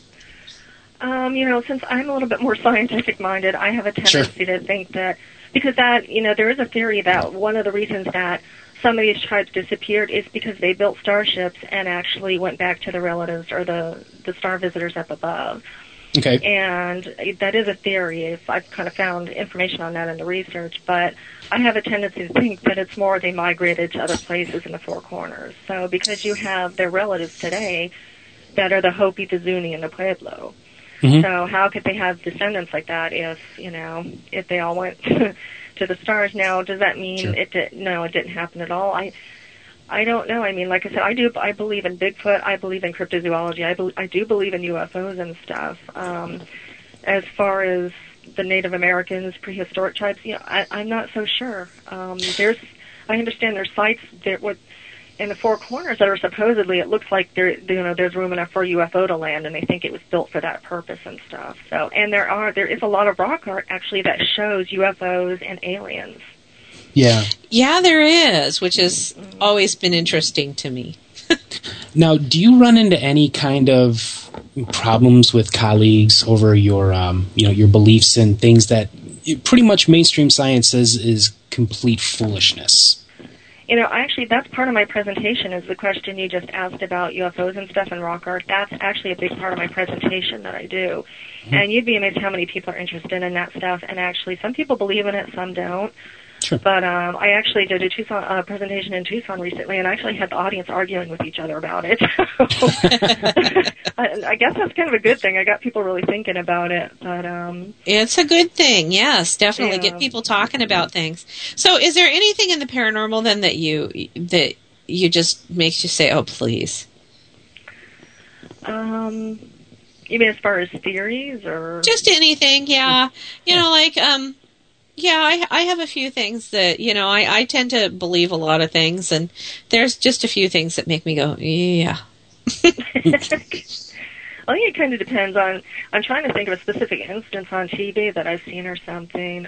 Since I'm a little bit more scientific-minded, I have a tendency to think that, because there is a theory that one of the reasons that some of these tribes disappeared is because they built starships and actually went back to the relatives or the star visitors up above. Okay. And that is a theory. I've kind of found information on that in the research, but I have a tendency to think that it's more they migrated to other places in the Four Corners. So because you have their relatives today that are the Hopi, the Zuni, and the Pueblo. Mm-hmm. So how could they have descendants like that if they all went to the stars? Now, does that mean it didn't happen at all? I don't know. I mean, like I said, I believe in Bigfoot. I believe in cryptozoology. I do believe in UFOs and stuff. As far as the Native Americans, prehistoric tribes, I'm not so sure. I understand there's sites in the Four Corners that are supposedly, it looks like there's room enough for a UFO to land, and they think it was built for that purpose and stuff. So, and there is a lot of rock art actually that shows UFOs and aliens. Yeah. Yeah, there is, which has always been interesting to me. Now, do you run into any kind of problems with colleagues over your beliefs and things that pretty much mainstream science says is complete foolishness? Actually, that's part of my presentation is the question you just asked about UFOs and stuff and rock art. That's actually a big part of my presentation that I do. Mm-hmm. And you'd be amazed how many people are interested in that stuff. And actually, some people believe in it, some don't. Sure. But I actually did a Tucson presentation in Tucson recently, and I actually had the audience arguing with each other about it. I guess that's kind of a good thing. I got people really thinking about it. But it's a good thing. Yes, definitely get people talking about things. So, is there anything in the paranormal then that you just makes you say, "Oh, please"? You mean as far as theories or just anything? Yeah, I have a few things that, I tend to believe a lot of things, and there's just a few things that make me go, yeah. I think it kind of depends on, I'm trying to think of a specific instance on TV that I've seen or something.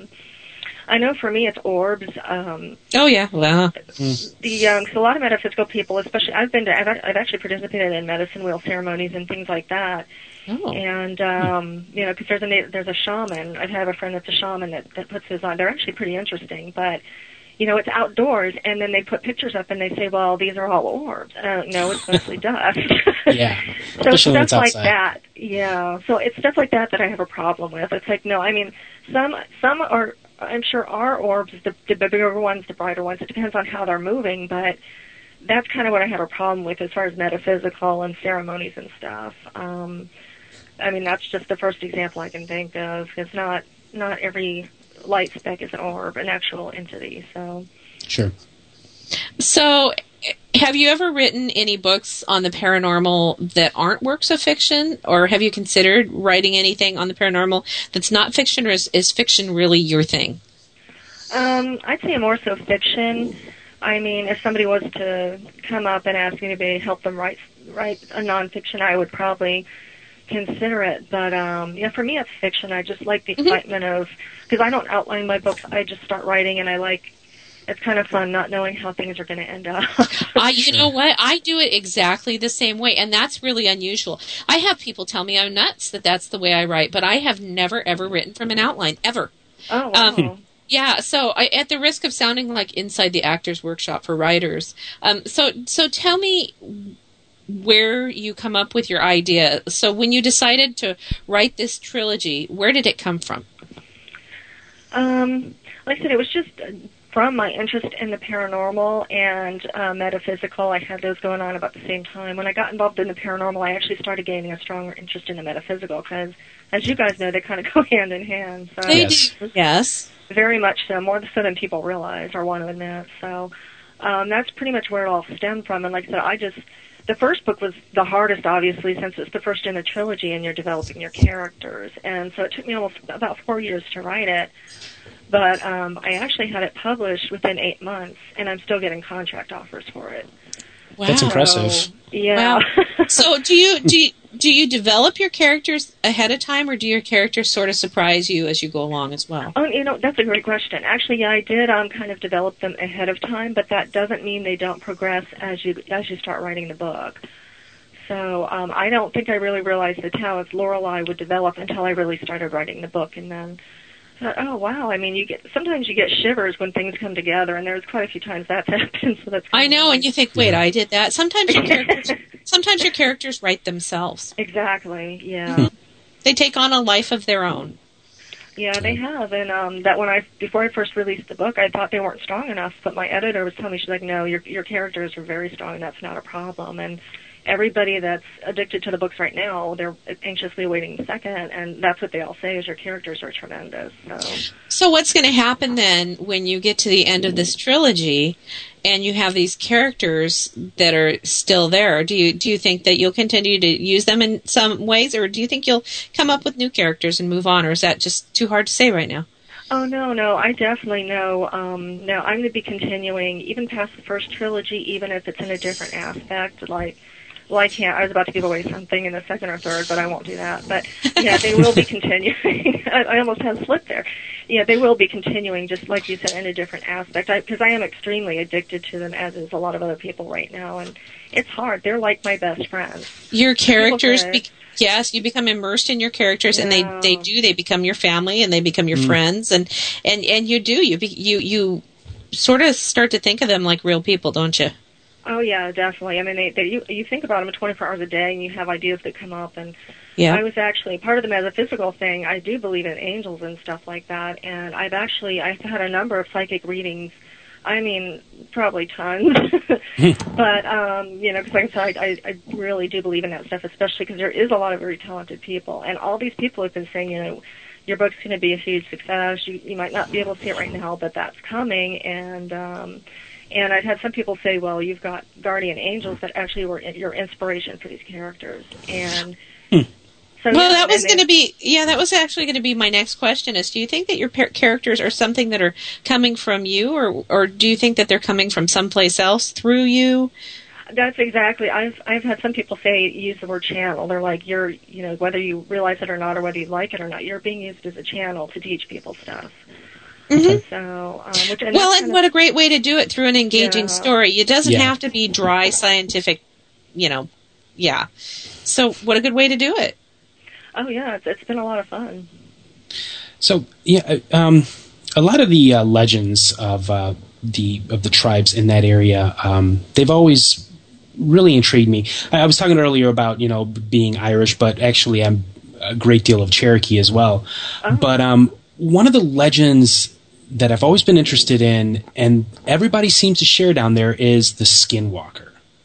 I know for me it's orbs. Oh, yeah. Well, cause a lot of metaphysical people, especially, I've actually participated in medicine wheel ceremonies and things like that. Oh. And, because there's a shaman. I have a friend that's a shaman that puts his on. They're actually pretty interesting, but, it's outdoors, and then they put pictures up and they say, well, these are all orbs. No, it's mostly dust. Yeah. So stuff like that. Yeah. So it's stuff like that I have a problem with. It's like, no, I mean, some are, I'm sure are orbs, the bigger ones, the brighter ones. It depends on how they're moving, but that's kind of what I have a problem with as far as metaphysical and ceremonies and stuff. I mean, that's just the first example I can think of. It's not every light speck is an orb, an actual entity. So sure. So, have you ever written any books on the paranormal that aren't works of fiction, or have you considered writing anything on the paranormal that's not fiction, or is fiction really your thing? I'd say more so fiction. I mean, if somebody was to come up and ask me to help them write a nonfiction, I would probably consider it. But for me, it's fiction. I just like the excitement of, because I don't outline my books. I just start writing, and it's kind of fun not knowing how things are going to end up. You know what? I do it exactly the same way, and that's really unusual. I have people tell me I'm nuts that that's the way I write, but I have never, ever written from an outline, ever. Oh, wow. Yeah, so at the risk of sounding like inside the Actors Workshop for writers, so tell me where you come up with your idea. So when you decided to write this trilogy, where did it come from? Like I said, it was just from my interest in the paranormal and metaphysical. I had those going on about the same time. When I got involved in the paranormal, I actually started gaining a stronger interest in the metaphysical because, as you guys know, they kind of go hand in hand. So they do. Yes. Very much so, more so than people realize or want to admit. So that's pretty much where it all stemmed from. And like I said, the first book was the hardest, obviously, since it's the first in the trilogy and you're developing your characters. And so it took me almost about 4 years to write it. But I actually had it published within 8 months, and I'm still getting contract offers for it. Wow. That's impressive. So, yeah. Wow. So do you develop your characters ahead of time, or do your characters sort of surprise you as you go along as well? Oh, that's a great question. Actually, yeah, I did kind of develop them ahead of time, but that doesn't mean they don't progress as you start writing the book. So I don't think I really realized the talents Lorelei would develop until I really started writing the book, and then oh wow! I mean, sometimes you get shivers when things come together, and there's quite a few times that's happened. So that's I know, and you think, wait, I did that. Sometimes your characters write themselves. Exactly. Yeah. Mm-hmm. They take on a life of their own. Yeah, they have, and before I first released the book, I thought they weren't strong enough, but my editor was telling me, she's like, no, your characters are very strong, and that's not a problem, and everybody that's addicted to the books right now, they're anxiously awaiting the second, and that's what they all say is your characters are tremendous. So what's going to happen then when you get to the end of this trilogy and you have these characters that are still there? Do you think that you'll continue to use them in some ways, or do you think you'll come up with new characters and move on, or is that just too hard to say right now? Oh, no, I definitely know. No, I'm going to be continuing even past the first trilogy, even if it's in a different aspect, I was about to give away something in the second or third, but I won't do that. But, yeah, they will be continuing. I almost had a slip there. Yeah, they will be continuing, just like you said, in a different aspect. Because I am extremely addicted to them, as is a lot of other people right now. And it's hard. They're like my best friends. Your characters, yes, you become immersed in your characters, and they become your family, and they become your friends. And you sort of start to think of them like real people, don't you? Oh, yeah, definitely. I mean, you think about them 24 hours a day, and you have ideas that come up, and Yeah. I was actually part of the metaphysical thing. I do believe in angels and stuff like that, and I've had a number of psychic readings. I mean, probably tons. But, because like I said, I really do believe in that stuff, especially because there is a lot of very talented people. And all these people have been saying, your book's going to be a huge success. You might not be able to see it right now, but that's coming. And I've had some people say, well, you've got guardian angels that actually were your inspiration for these characters. And so, that was actually going to be my next question is, do you think that your characters are something that are coming from you, or do you think that they're coming from someplace else through you? That's exactly. I've had some people use the word channel. They're like, you're, whether you realize it or not, or whether you like it or not, you're being used as a channel to teach people stuff. Mm-hmm. So, and what a great way to do it through an engaging story. It doesn't have to be dry scientific, Yeah. So, what a good way to do it. Oh yeah, it's been a lot of fun. So a lot of the legends of the tribes in that area, they've always really intrigued me. I was talking earlier about being Irish, but actually I'm a great deal of Cherokee as well. Oh. But one of the legends that I've always been interested in, and everybody seems to share down there, is the Skinwalker.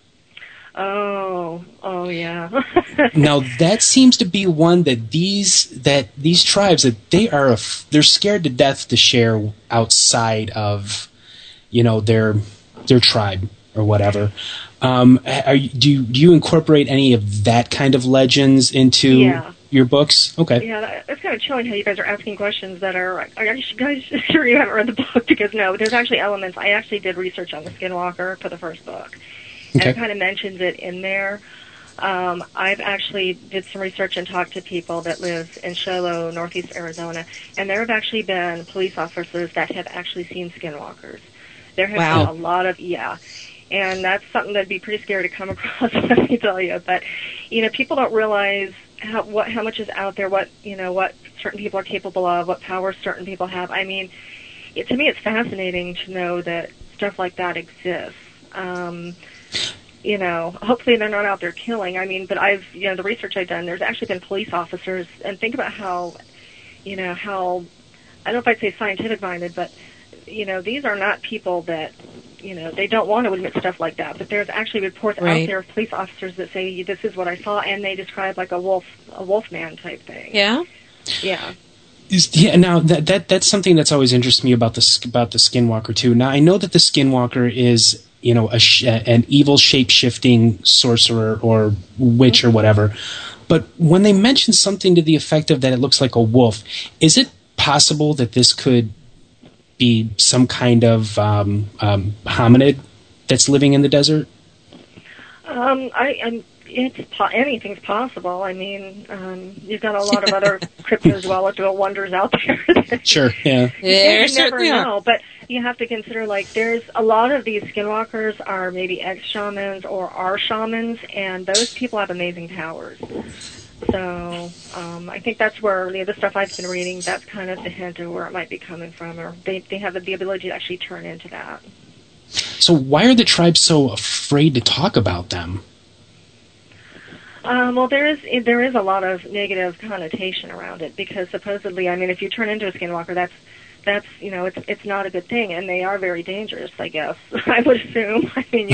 Oh yeah. Now that seems to be one that these tribes they're scared to death to share outside of their tribe or whatever. Do you incorporate any of that kind of legends into your books? Okay. Yeah, that's kind of chilling how you guys are asking questions that are you guys sure you haven't read the book? Because no, there's actually elements. I actually did research on the Skinwalker for the first book. And it kind of mentions it in there. I've actually did some research and talked to people that live in Shiloh, northeast Arizona, and there have actually been police officers that have actually seen Skinwalkers. There have been a lot of, and that's something that'd be pretty scary to come across, let me tell you. But, people don't realize how much is out there, what certain people are capable of, what powers certain people have. I mean, to me it's fascinating to know that stuff like that exists. Hopefully they're not out there killing. I mean, but the research I've done, there's actually been police officers, and think about how I don't know if I'd say scientific minded, but, these are not people that, they don't want to admit stuff like that. But there's actually reports out there of police officers that say, this is what I saw, and they describe like a wolfman type thing. Yeah? Yeah. Now that's something that's always interested me about the Skinwalker too. Now I know that the Skinwalker is an evil shape-shifting sorcerer or witch or whatever, but when they mention something to the effect of that it looks like a wolf, is it possible that this could be some kind of hominid that's living in the desert? Anything's possible. I mean, you've got a lot of other cryptozoological wonders out there. Sure, yeah. You never know, but you have to consider, there's a lot of these Skinwalkers are maybe ex-shamans or are shamans, and those people have amazing powers. So I think that's where the stuff I've been reading, that's kind of the hint of where it might be coming from, or they have the ability to actually turn into that. So why are the tribes so afraid to talk about them? Well, there is a lot of negative connotation around it, because supposedly, I mean, if you turn into a Skinwalker, that's it's not a good thing, and they are very dangerous, I guess. I would assume. I mean,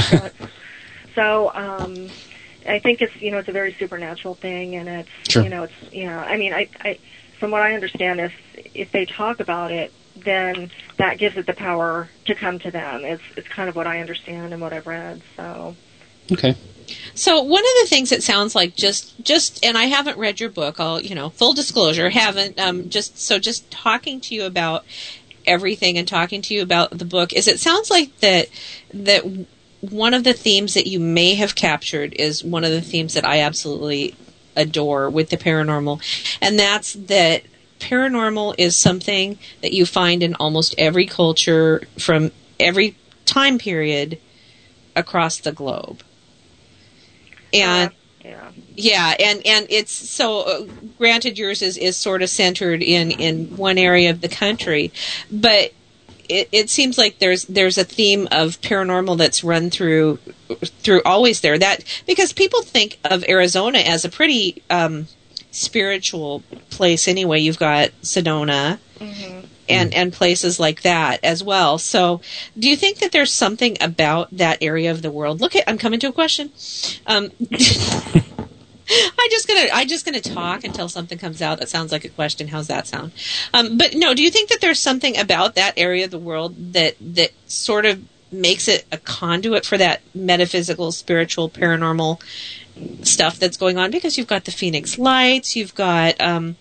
I think it's it's a very supernatural thing, and it's sure. I mean, I from what I understand, if they talk about it, then that gives it the power to come to them. It's kind of what I understand and what I've read. So okay. So one of the things it sounds like just and I haven't read your book, I'll full disclosure, haven't just talking to you about everything and talking to you about the book is it sounds like that one of the themes that you may have captured is one of the themes that I absolutely adore with the paranormal, and that's that paranormal is something that you find in almost every culture from every time period across the globe. And and it's so granted yours is sort of centered in one area of the country, but it seems like there's a theme of paranormal that's run through always there, that because people think of Arizona as a pretty spiritual place anyway. You've got Sedona and places like that as well. So do you think that there's something about that area of the world? I'm coming to a question. I'm just gonna talk until something comes out that sounds like a question. How's that sound? But no, do you think that there's something about that area of the world that sort of makes it a conduit for that metaphysical, spiritual, paranormal stuff that's going on? Because you've got the Phoenix Lights, you've got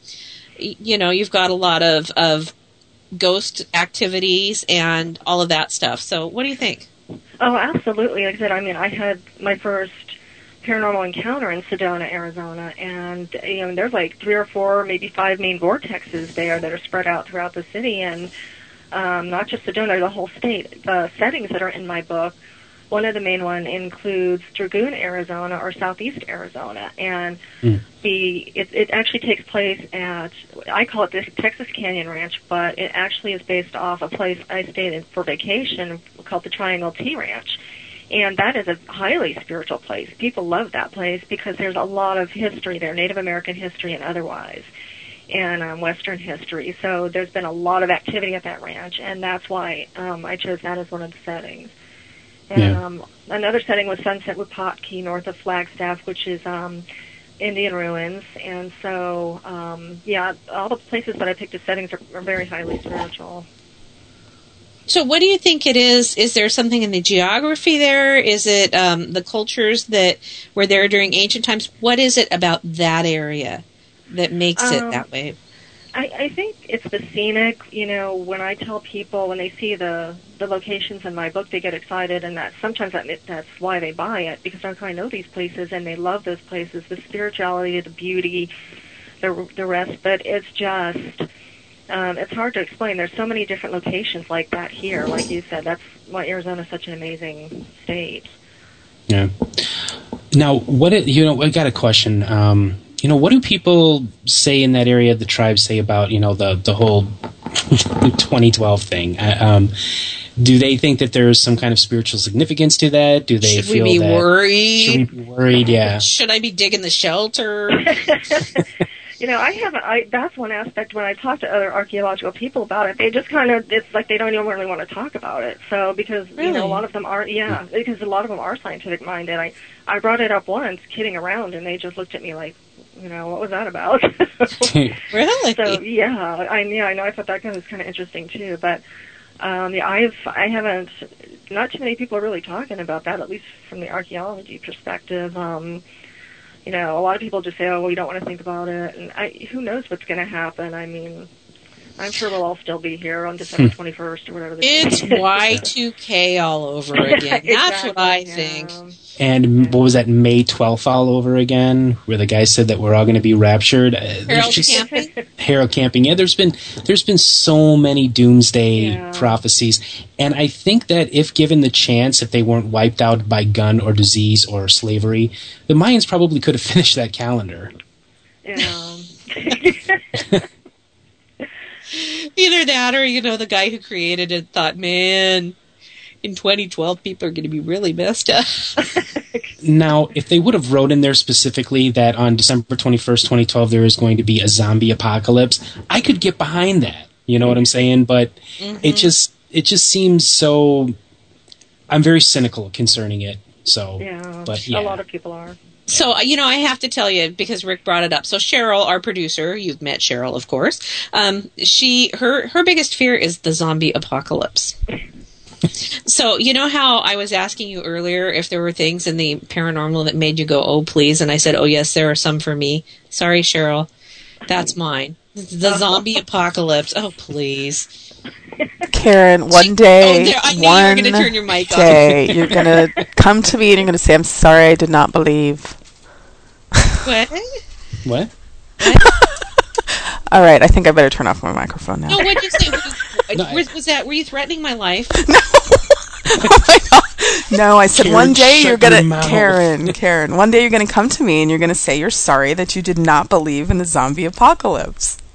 you've got a lot of ghost activities and all of that stuff. So what do you think? Oh, absolutely. Like I said, I mean, I had my first paranormal encounter in Sedona, Arizona, and there's like 3 or 4, maybe 5 main vortexes there that are spread out throughout the city, and not just Sedona, the whole state. The settings that are in my book, one of the main one includes Dragoon, Arizona, or Southeast Arizona, and it actually takes place at, I call it the Texas Canyon Ranch, but it actually is based off a place I stayed in for vacation called the Triangle T Ranch. And that is a highly spiritual place. People love that place because there's a lot of history there, Native American history and otherwise, and Western history. So there's been a lot of activity at that ranch, and that's why I chose that as one of the settings. And another setting was Sunset Wapatki, north of Flagstaff, which is Indian ruins. And so, all the places that I picked as settings are very highly spiritual. So what do you think it is? Is there something in the geography there? Is it the cultures that were there during ancient times? What is it about that area that makes it that way? I think it's the scenic. When I tell people, when they see the locations in my book, they get excited, and that's why they buy it, because I know these places and they love those places, the spirituality, the beauty, the rest. But it's just... it's hard to explain. There's so many different locations like that here. Like you said, that's why Arizona is such an amazing state. Yeah. Now, I got a question. What do people say in that area, the tribes say about, the whole 2012 thing? Do they think that there's some kind of spiritual significance to that? Do they Should we be worried? Should we be worried? Yeah. Should I be digging the shelter? That's one aspect when I talk to other archaeological people about it. They just it's like they don't even really want to talk about it. So, because, a lot of them are, because a lot of them are scientific minded. I brought it up once, kidding around, and they just looked at me like, what was that about? Really? So, I know, I thought that was kind of interesting too, but, I haven't, not too many people are really talking about that, at least from the archaeology perspective. A lot of people just say, we don't want to think about it. And who knows what's going to happen? I mean, I'm sure we'll all still be here on December 21st or whatever. It's Y2K all over again. That's what I think. And what was that, May 12th all over again, where the guy said that we're all going to be raptured? Harold Camping. Yeah, there's been so many doomsday prophecies. And I think that if given the chance, if they weren't wiped out by gun or disease or slavery, the Mayans probably could have finished that calendar. Yeah. Either that or, the guy who created it thought, man, in 2012 people are going to be really messed up. Now, if they would have wrote in there specifically that on December 21st, 2012, there is going to be a zombie apocalypse, I could get behind that. You know what I'm saying? But it just seems so... I'm very cynical concerning it. So, a lot of people are. So, I have to tell you, because Rick brought it up. So Cheryl, our producer, you've met Cheryl, of course. Her biggest fear is the zombie apocalypse. So, how I was asking you earlier if there were things in the paranormal that made you go, oh, please. And I said, oh, yes, there are some for me. Sorry, Cheryl. That's mine. The zombie apocalypse. Oh, please. Karen, one day, I knew you were going to turn your mic off. You're going to come to me and you're going to say, I'm sorry, I did not believe. What? All right, I think I better turn off my microphone now. No, what did you say? Were you threatening my life? No. Oh my God. No, I said one day you're going to, Karen, one day you're going to come to me and you're going to say you're sorry that you did not believe in the zombie apocalypse.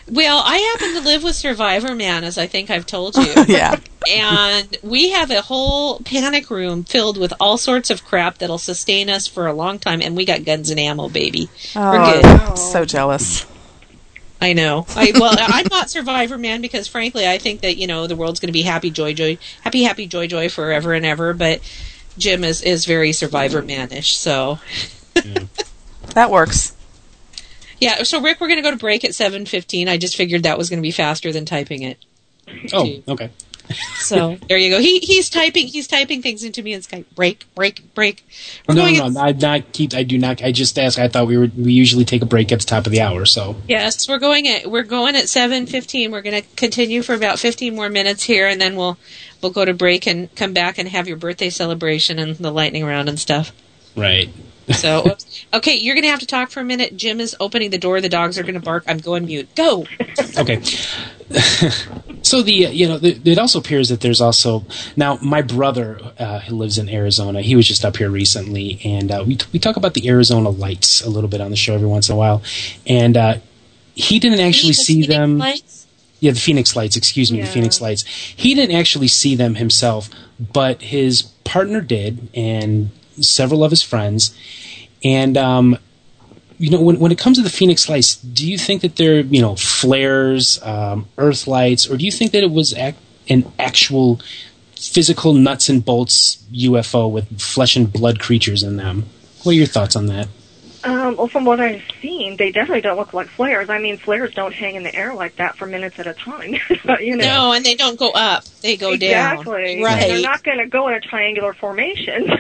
Well, I happen to live with Survivor Man, as I think I've told you. Yeah. And we have a whole panic room filled with all sorts of crap that'll sustain us for a long time, and we got guns and ammo, baby. We're good. I'm so jealous. I know. I'm not Survivor Man because, frankly, I think that, the world's going to be happy, joy, forever and ever, but Jim is very Survivor Man-ish, so... That works. Yeah, so Rick, we're going to go to break at 7:15. I just figured that was going to be faster than typing it. Oh, okay. So there you go. He's typing things into me in Skype. Break. No. I do not. I just asked. I thought we usually take a break at the top of the hour. So yes, we're going at 7:15. We're going to continue for about 15 more minutes here, and then we'll go to break and come back and have your birthday celebration and the lightning round and stuff. Right. So, okay, you're going to have to talk for a minute. Jim is opening the door. The dogs are going to bark. I'm going mute. Go. Okay. So it also appears that there's also now my brother who lives in Arizona. He was just up here recently, and we talk about the Arizona lights a little bit on the show every once in a while, and he didn't actually see them. Lights? Yeah, the Phoenix Lights. Excuse me, the Phoenix Lights. He didn't actually see them himself, but his partner did, and several of his friends. And when it comes to the Phoenix Lights, do you think that they're flares, Earth lights, or do you think that it was an actual physical nuts and bolts UFO with flesh and blood creatures in them? What are your thoughts on that? Well, from what I've seen, they definitely don't look like flares. I mean, flares don't hang in the air like that for minutes at a time. No, and they don't go up; they go down. Exactly. Right. They're not going to go in a triangular formation.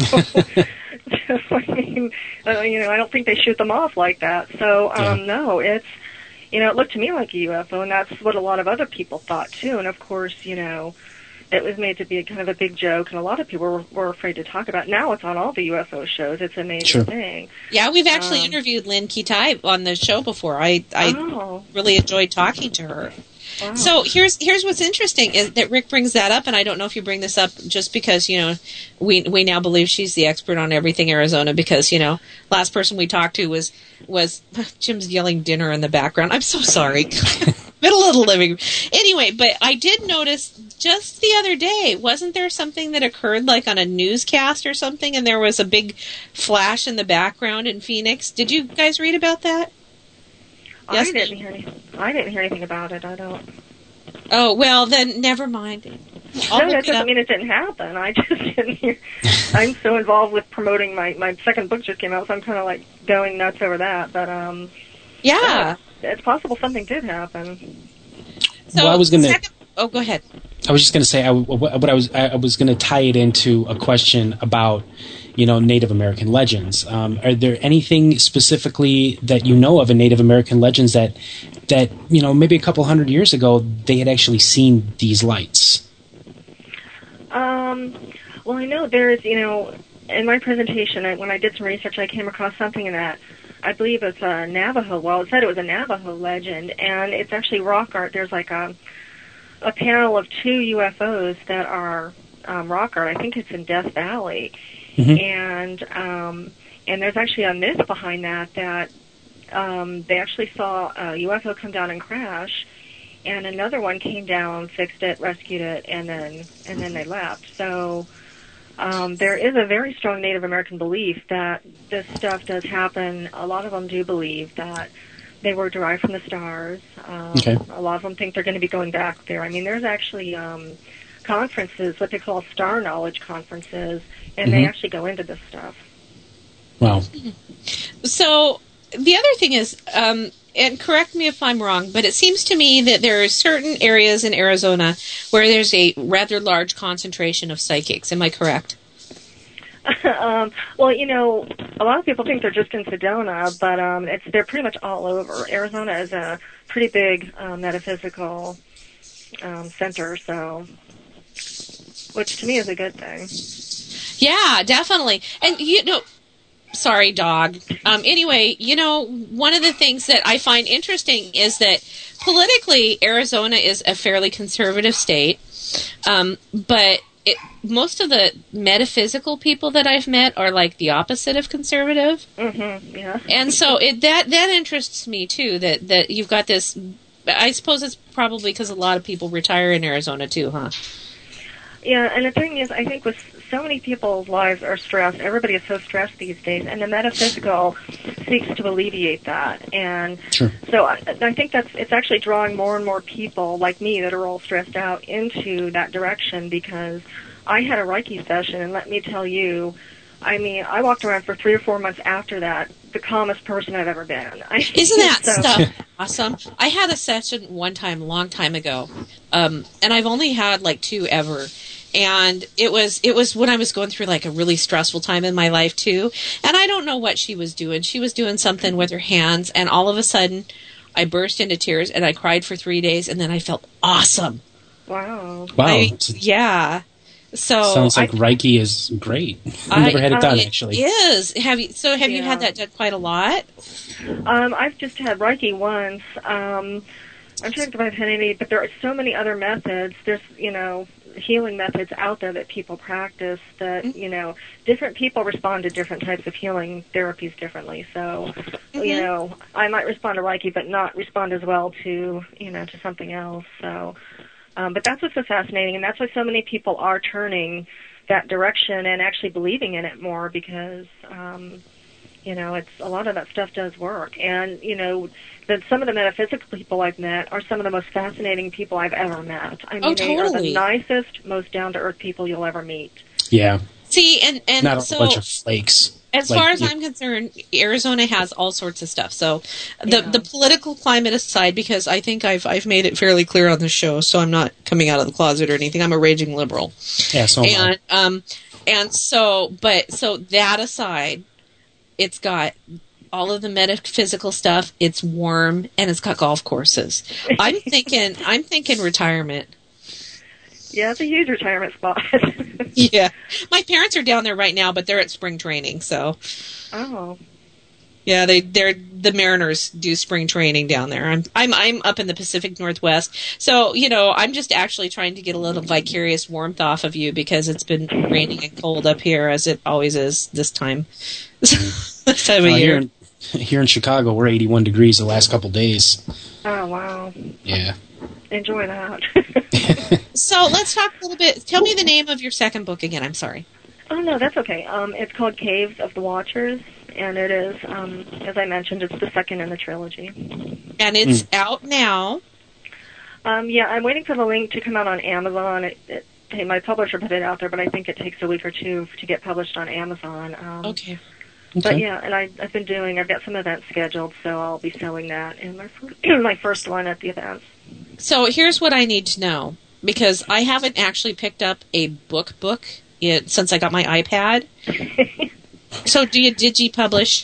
I mean, I don't think they shoot them off like that. So, no, it's, it looked to me like a UFO, and that's what a lot of other people thought too. And of course, it was made to be kind of a big joke, and a lot of people were afraid to talk about it. Now it's on all the UFO shows. It's a major thing. Yeah, we've actually interviewed Lynn Kitai on the show before. I really enjoyed talking to her. Wow. So here's what's interesting is that Rick brings that up, and I don't know if you bring this up just because we now believe she's the expert on everything Arizona because last person we talked to was Jim's yelling dinner in the background. I'm so sorry. Middle of the living room. Anyway, but I did notice just the other day, wasn't there something that occurred like on a newscast or something, and there was a big flash in the background in Phoenix? Did you guys read about that? Yes? I didn't hear anything about it. I don't. Oh, well, then never mind. No, that doesn't mean it didn't happen. I just didn't hear. I'm so involved with promoting my second book just came out, so I'm kind of like going nuts over that. But yeah, it's possible something did happen. So I was going to. Oh, go ahead. I was just going to say, I was going to tie it into a question about, Native American legends. Are there anything specifically that you know of in Native American legends that maybe a couple hundred years ago they had actually seen these lights? Well, I know there's, in my presentation, when I did some research, I came across something in that. I believe it's a Navajo. Well, it said it was a Navajo legend, and it's actually rock art. There's like a panel of 2 UFOs that are rock art. I think it's in Death Valley. Mm-hmm. And there's actually a myth behind that they actually saw a UFO come down and crash, and another one came down, fixed it, rescued it, and then they left. So there is a very strong Native American belief that this stuff does happen. A lot of them do believe that they were derived from the stars. A lot of them think they're going to be going back there. I mean, there's actually conferences, what they call star knowledge conferences, and they actually go into this stuff. Wow. So the other thing is, and correct me if I'm wrong, but it seems to me that there are certain areas in Arizona where there's a rather large concentration of psychics. Am I correct? Well, a lot of people think they're just in Sedona, but they're pretty much all over. Arizona is a pretty big metaphysical center, so which to me is a good thing. Yeah, definitely. And sorry, dog. Anyway, one of the things that I find interesting is that politically, Arizona is a fairly conservative state, but most of the metaphysical people that I've met are like the opposite of conservative. Mm-hmm, yeah. And so that interests me too, that you've got this I suppose it's probably because a lot of people retire in Arizona too, huh? Yeah, and the thing is, I think with so many people's lives are stressed, everybody is so stressed these days, and the metaphysical seeks to alleviate that. And so I think it's actually drawing more and more people like me that are all stressed out into that direction, because I had a Reiki session, and let me tell you, I mean, I walked around for 3 or 4 months after that, the calmest person I've ever been. Isn't that stuff awesome? I had a session one time, a long time ago, and I've only had like 2 ever. And it was when I was going through like a really stressful time in my life too. And I don't know what she was doing. She was doing something with her hands, and all of a sudden I burst into tears and I cried for 3 days, and then I felt awesome. Wow. Yeah. So sounds like Reiki is great. I've never had it done, actually. It is. Have you had that done quite a lot? I've just had Reiki once. I'm trying to think if I've had any, but there are so many other methods. There's, healing methods out there that people practice that, different people respond to different types of healing therapies differently. So, I might respond to Reiki but not respond as well to, to something else. So, but that's what's so fascinating, and that's why so many people are turning that direction and actually believing in it more, because, it's a lot of that stuff does work. And, that some of the metaphysical people I've met are some of the most fascinating people I've ever met. I mean, they are the nicest, most down-to-earth people you'll ever meet. Yeah. See, and not so, a bunch of flakes. As far as I'm concerned, Arizona has all sorts of stuff. So the political climate aside, because I think I've made it fairly clear on the show, so I'm not coming out of the closet or anything. I'm a raging liberal. Yeah, so am I. And so that aside, it's got all of the metaphysical stuff. It's warm, and it's got golf courses. I'm thinking retirement. Yeah, it's a huge retirement spot. Yeah, my parents are down there right now, but they're at spring training. So, yeah, the Mariners do spring training down there. I'm up in the Pacific Northwest, so I'm just actually trying to get a little vicarious warmth off of you, because it's been raining and cold up here, as it always is this time. This time of year. Here in Chicago, we're 81 degrees the last couple days. Oh, wow. Yeah. Enjoy that. So let's talk a little bit. Tell me the name of your second book again. I'm sorry. Oh, no, that's okay. It's called Caves of the Watchers, and it is, as I mentioned, it's the second in the trilogy. And it's out now. Yeah, I'm waiting for the link to come out on Amazon. My publisher put it out there, but I think it takes a week or 2 to get published on Amazon. Okay. But yeah, and I've got some events scheduled, so I'll be selling that in my first one at the events. So here's what I need to know, because I haven't actually picked up a book since I got my iPad. So do you digi-publish?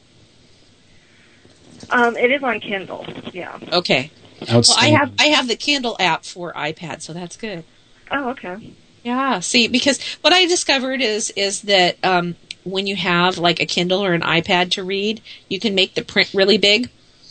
It is on Kindle, yeah. Okay. Well, I have the Kindle app for iPad, so that's good. Oh, okay. Yeah, see, because what I discovered is that when you have like a Kindle or an iPad to read, you can make the print really big.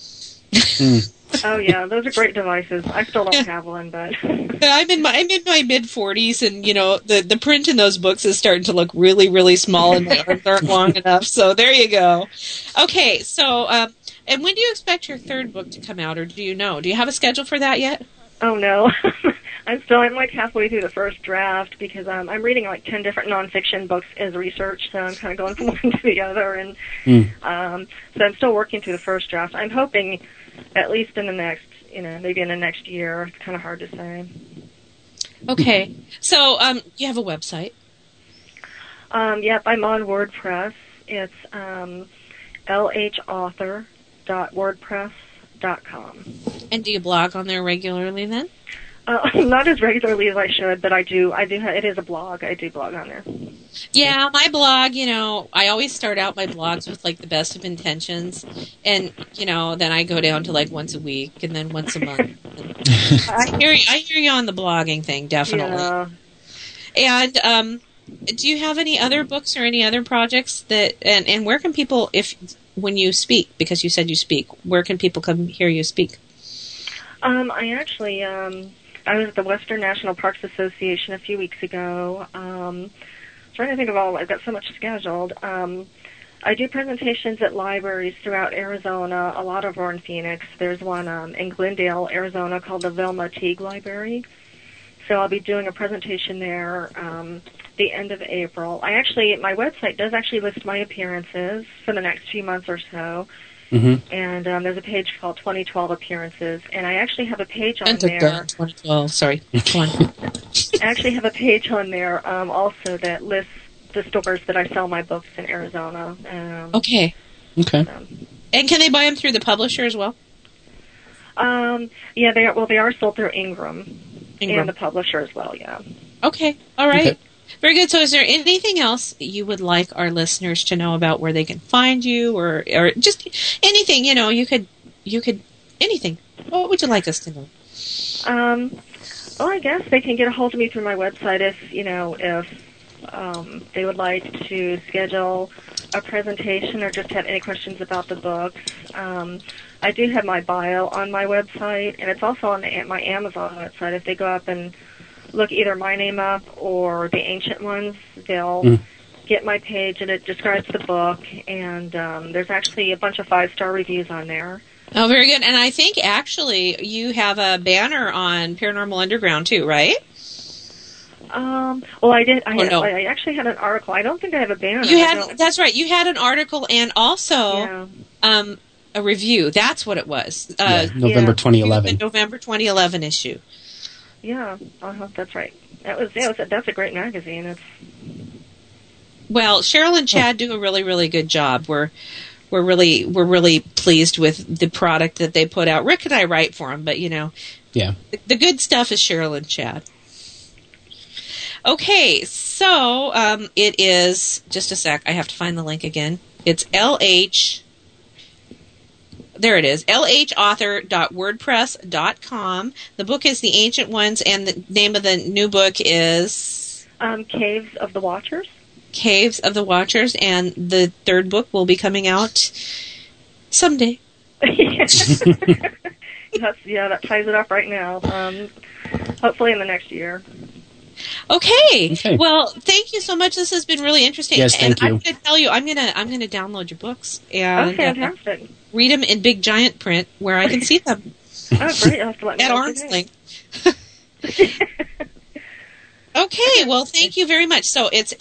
Oh yeah, those are great devices. I still don't have one, but I'm in my mid-40s, and the print in those books is starting to look really, really small, and my arms aren't long enough. So there you go. Okay, so and when do you expect your third book to come out, or do you know? Do you have a schedule for that yet? Oh no. I'm like halfway through the first draft, because I'm reading like 10 different nonfiction books as research, so I'm kind of going from one to the other, and so I'm still working through the first draft. I'm hoping at least in the next, maybe in the next year. It's kind of hard to say. Okay, so you have a website? Yep, I'm on WordPress. It's lhauthor.wordpress.com. And do you blog on there regularly then? Not as regularly as I should, but I do. It is a blog. I do blog on there. Yeah, my blog, I always start out my blogs with like the best of intentions, and then I go down to like once a week and then once a month. I hear you on the blogging thing, definitely. Yeah. And do you have any other books or any other projects that and where can people, when you speak, because you said you speak, where can people come hear you speak? I actually I was at the Western National Parks Association a few weeks ago. Trying to think of I've got so much scheduled. I do presentations at libraries throughout Arizona. A lot of them are in Phoenix. There's one in Glendale, Arizona, called the Velma Teague Library. So I'll be doing a presentation there the end of April. My website does actually list my appearances for the next few months or so. Mm-hmm. And there's a page called 2012 Appearances, and I actually have a page on there. 2012, sorry. I actually have a page on there also that lists the stores that I sell my books in Arizona. Okay. And can they buy them through the publisher as well? Yeah, they are sold through Ingram. And the publisher as well, yeah. Okay, all right. Okay. Very good. So is there anything else you would like our listeners to know about where they can find you or just anything, you could anything. What would you like us to know? Well, I guess they can get a hold of me through my website if they would like to schedule a presentation or just have any questions about the books. I do have my bio on my website, and it's also on my Amazon website. If they go up and look either my name up or the Ancient Ones, they'll get my page, and it describes the book, and there's actually a bunch of 5-star reviews on there. Oh, very good. And I think, actually, you have a banner on Paranormal Underground, too, right? Well, I did. I actually had an article. I don't think I have a banner. That's right. You had an article and also a review. That's what it was. November 2011. The November 2011 issue. Yeah, that's right. That's a great magazine. Well, Cheryl and Chad do a really, really good job. We're really pleased with the product that they put out. Rick and I write for them, but the good stuff is Cheryl and Chad. Okay, so it is, just a sec, I have to find the link again. It's there it is, lhauthor.wordpress.com. The book is The Ancient Ones, and the name of the new book is? Caves of the Watchers. Caves of the Watchers, and the third book will be coming out someday. That ties it up right now. Hopefully in the next year. Okay. Well, thank you so much. This has been really interesting. Yes, thank you. I'm going to tell you, I'm going to download your books and fantastic. Read them in big giant print where I can see them. Oh, great! I'll have to let me at arm's length. Okay. Well, thank you very much. So it's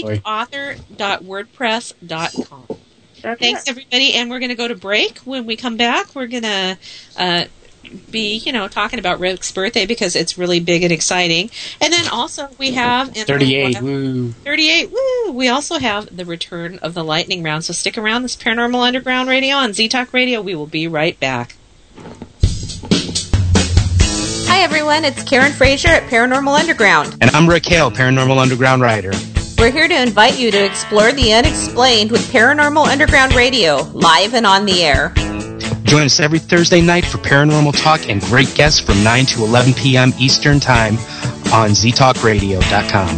lhauthor.wordpress.com. Thanks, everybody, and we're going to go to break. When we come back, we're going to be, talking about Rick's birthday because it's really big and exciting. And then also we have 38. Woo! 38. Woo! We also have the return of the lightning round. So stick around. This is Paranormal Underground Radio on Z-Talk Radio. We will be right back. Hi everyone, it's Karen Frazier at Paranormal Underground. And I'm Rick Hale, Paranormal Underground writer. We're here to invite you to explore the unexplained with Paranormal Underground Radio, live and on the air. Join us every Thursday night for paranormal talk and great guests from 9 to 11 p.m. Eastern Time on ztalkradio.com.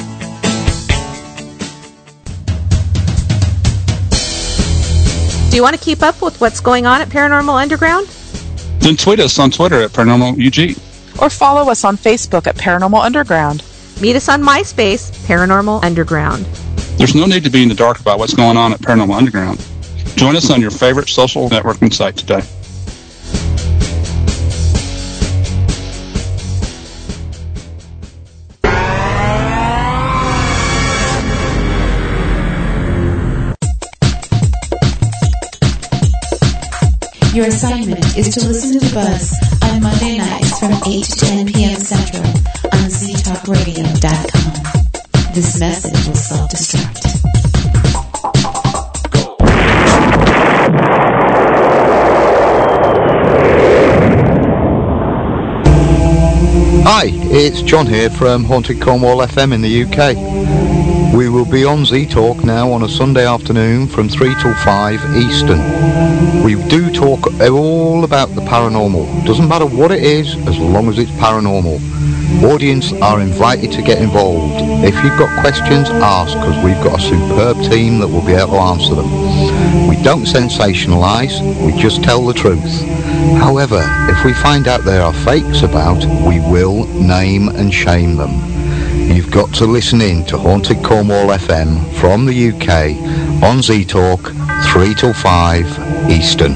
Do you want to keep up with what's going on at Paranormal Underground? Then tweet us on Twitter at ParanormalUG. Or follow us on Facebook at Paranormal Underground. Meet us on MySpace, Paranormal Underground. There's no need to be in the dark about what's going on at Paranormal Underground. Join us on your favorite social networking site today. Your assignment is to listen to The Buzz on Monday nights from 8 to 10 p.m. Central on ztalkradio.com. This message will self-destruct. Hi, it's John here from Haunted Cornwall FM in the UK. We will be on Z-Talk now on a Sunday afternoon from 3 till 5 Eastern. We do talk all about the paranormal. Doesn't matter what it is, as long as it's paranormal. Audience are invited to get involved. If you've got questions, ask, because we've got a superb team that will be able to answer them. We don't sensationalise, we just tell the truth. However, if we find out there are fakes about, we will name and shame them. You've got to listen in to Haunted Cornwall FM from the UK on Z-Talk 3 till 5 Eastern.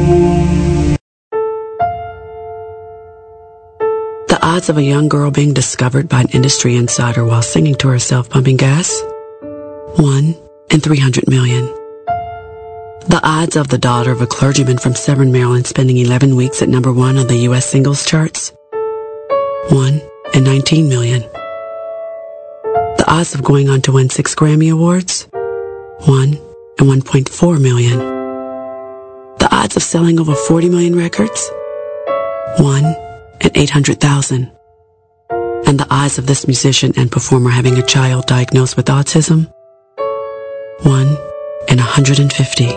The odds of a young girl being discovered by an industry insider while singing to herself pumping gas? 1 in 300 million. The odds of the daughter of a clergyman from Severn, Maryland spending 11 weeks at number 1 on the U.S. singles charts? 1 in 19 million. The odds of going on to win 6 Grammy Awards? 1 in 1.4 million. The odds of selling over 40 million records? 1 in 800,000. And the odds of this musician and performer having a child diagnosed with autism? 1 in 150.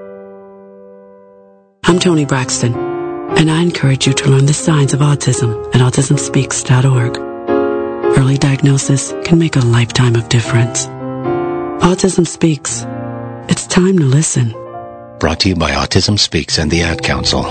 I'm Toni Braxton, and I encourage you to learn the signs of autism at autismspeaks.org. Early diagnosis can make a lifetime of difference. Autism Speaks. It's time to listen. Brought to you by Autism Speaks and the Ad Council.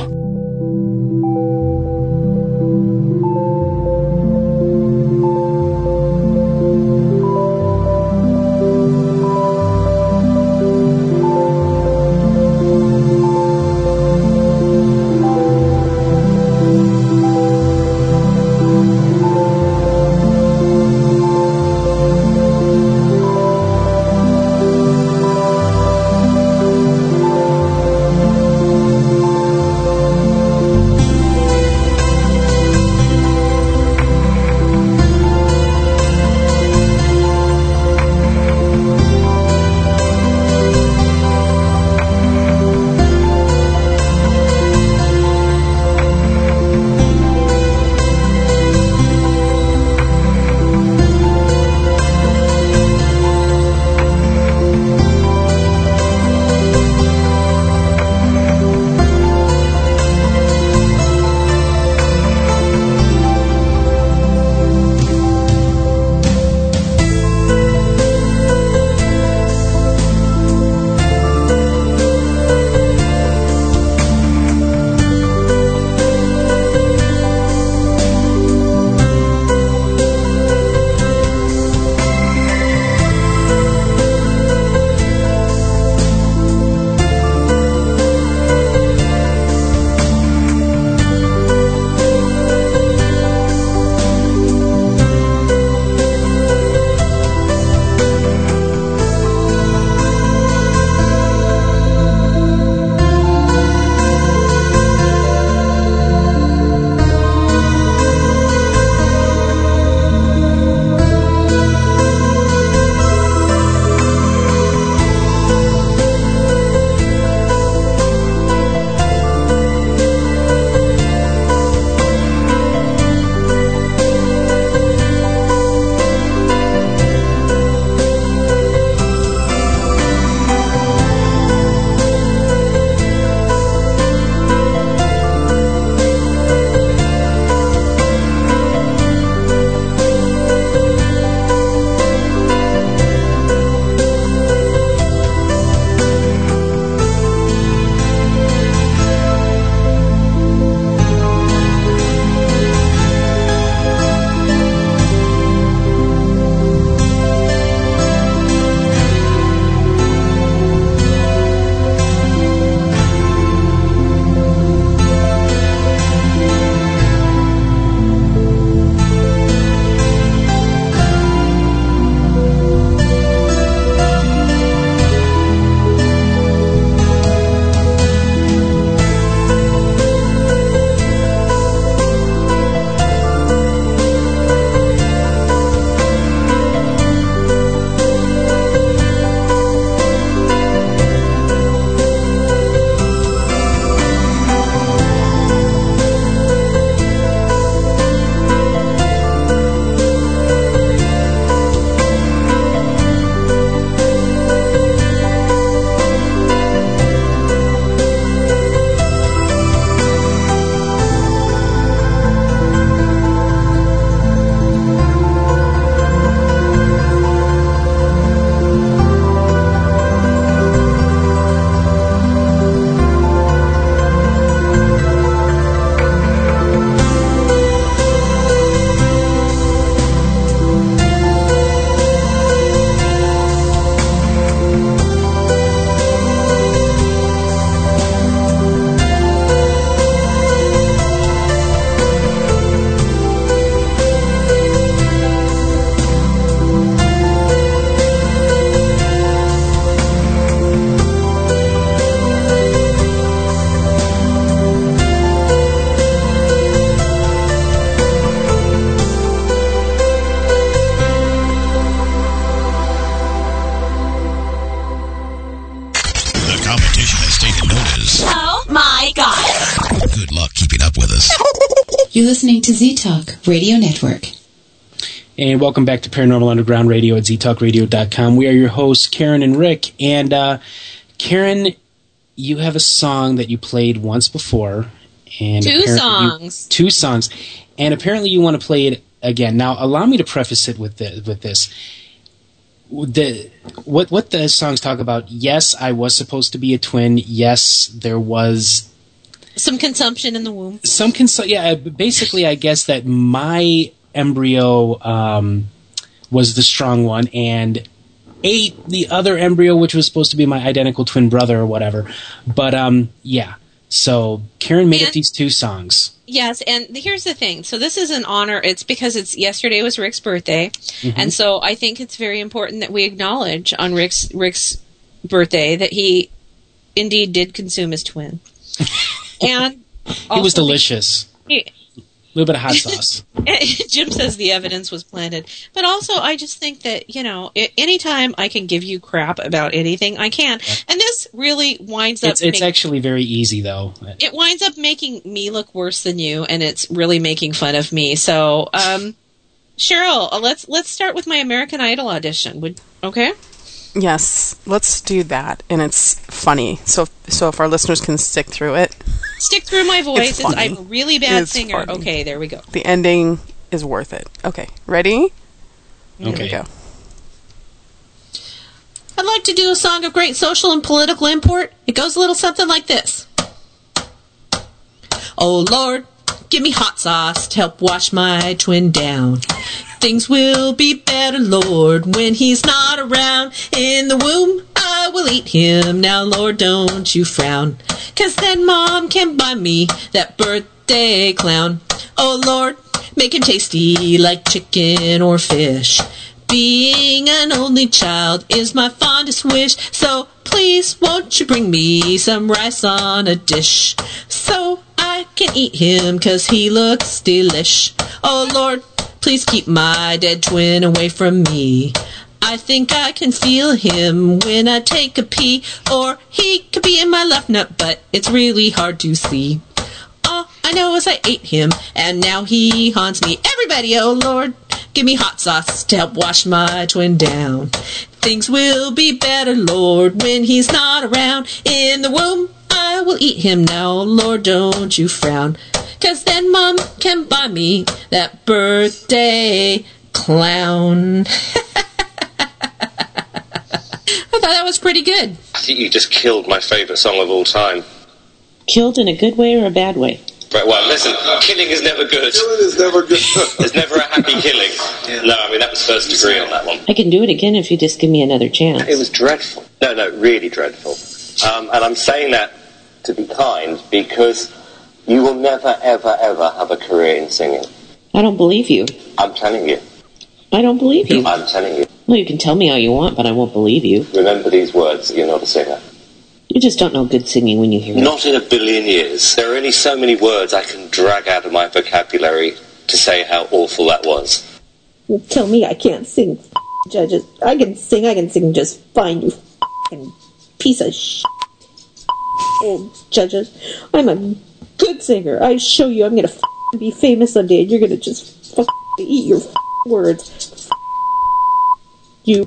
You're listening to Z-Talk Radio Network. And welcome back to Paranormal Underground Radio at ztalkradio.com. We are your hosts, Karen and Rick. And Karen, you have a song that you played once before. And two songs. And apparently you want to play it again. Now, allow me to preface it with this. What the songs talk about, yes, I was supposed to be a twin. Yes, there was some consumption in the womb. Basically, I guess that my embryo was the strong one and ate the other embryo, which was supposed to be my identical twin brother or whatever. But yeah. So Karen made up these two songs. Yes, and here's the thing. So this is an honor. It's because yesterday was Rick's birthday, and so I think it's very important that we acknowledge on Rick's birthday that he indeed did consume his twin. And it was delicious. A little bit of hot sauce. Jim says the evidence was planted. But also, I just think that, anytime I can give you crap about anything, I can. And this really winds up... It's actually very easy, though. It winds up making me look worse than you, and it's really making fun of me. So, Cheryl, let's start with my American Idol audition. Okay? Yes, let's do that. And it's funny. So if our listeners can stick through it. Stick through my voice. I'm a really bad singer. Funny. Okay, there we go. The ending is worth it. Okay, ready? Okay. Here we go. I'd like to do a song of great social and political import. It goes a little something like this. Oh, Lord, give me hot sauce to help wash my twin down. Things will be better, Lord, when he's not around. In the womb, I will eat him. Now, Lord, don't you frown. 'Cause then Mom can buy me that birthday clown. Oh, Lord, make him tasty like chicken or fish. Being an only child is my fondest wish. So please, won't you bring me some rice on a dish, so I can eat him 'cause he looks delish. Oh, Lord, please keep my dead twin away from me. I think I can feel him when I take a pee. Or he could be in my left nut, but it's really hard to see. All I know is I ate him, and now he haunts me. Everybody, oh Lord, give me hot sauce to help wash my twin down. Things will be better, Lord, when he's not around. In the womb, I will eat him now. Lord, don't you frown. 'Cause then Mom can buy me that birthday clown. I thought that was pretty good. I think you just killed my favourite song of all time. Killed in a good way or a bad way? Right, well, listen, killing is never good. Killing is never good. There's never a happy killing. Yeah. No, I mean, that was first degree on that one. I can do it again if you just give me another chance. It was dreadful. No, really dreadful. And I'm saying that to be kind because you will never, ever, ever have a career in singing. I don't believe you. I'm telling you. I don't believe you. I'm telling you. Well, you can tell me all you want, but I won't believe you. Remember these words, you're not a singer. You just don't know good singing when you hear it. Not in a billion years. There are only so many words I can drag out of my vocabulary to say how awful that was. You tell me I can't sing, judges. I can sing just fine, you piece of shit. Old judges. I'm a good singer. I show you I'm gonna be famous someday, and you're gonna just eat your words. You.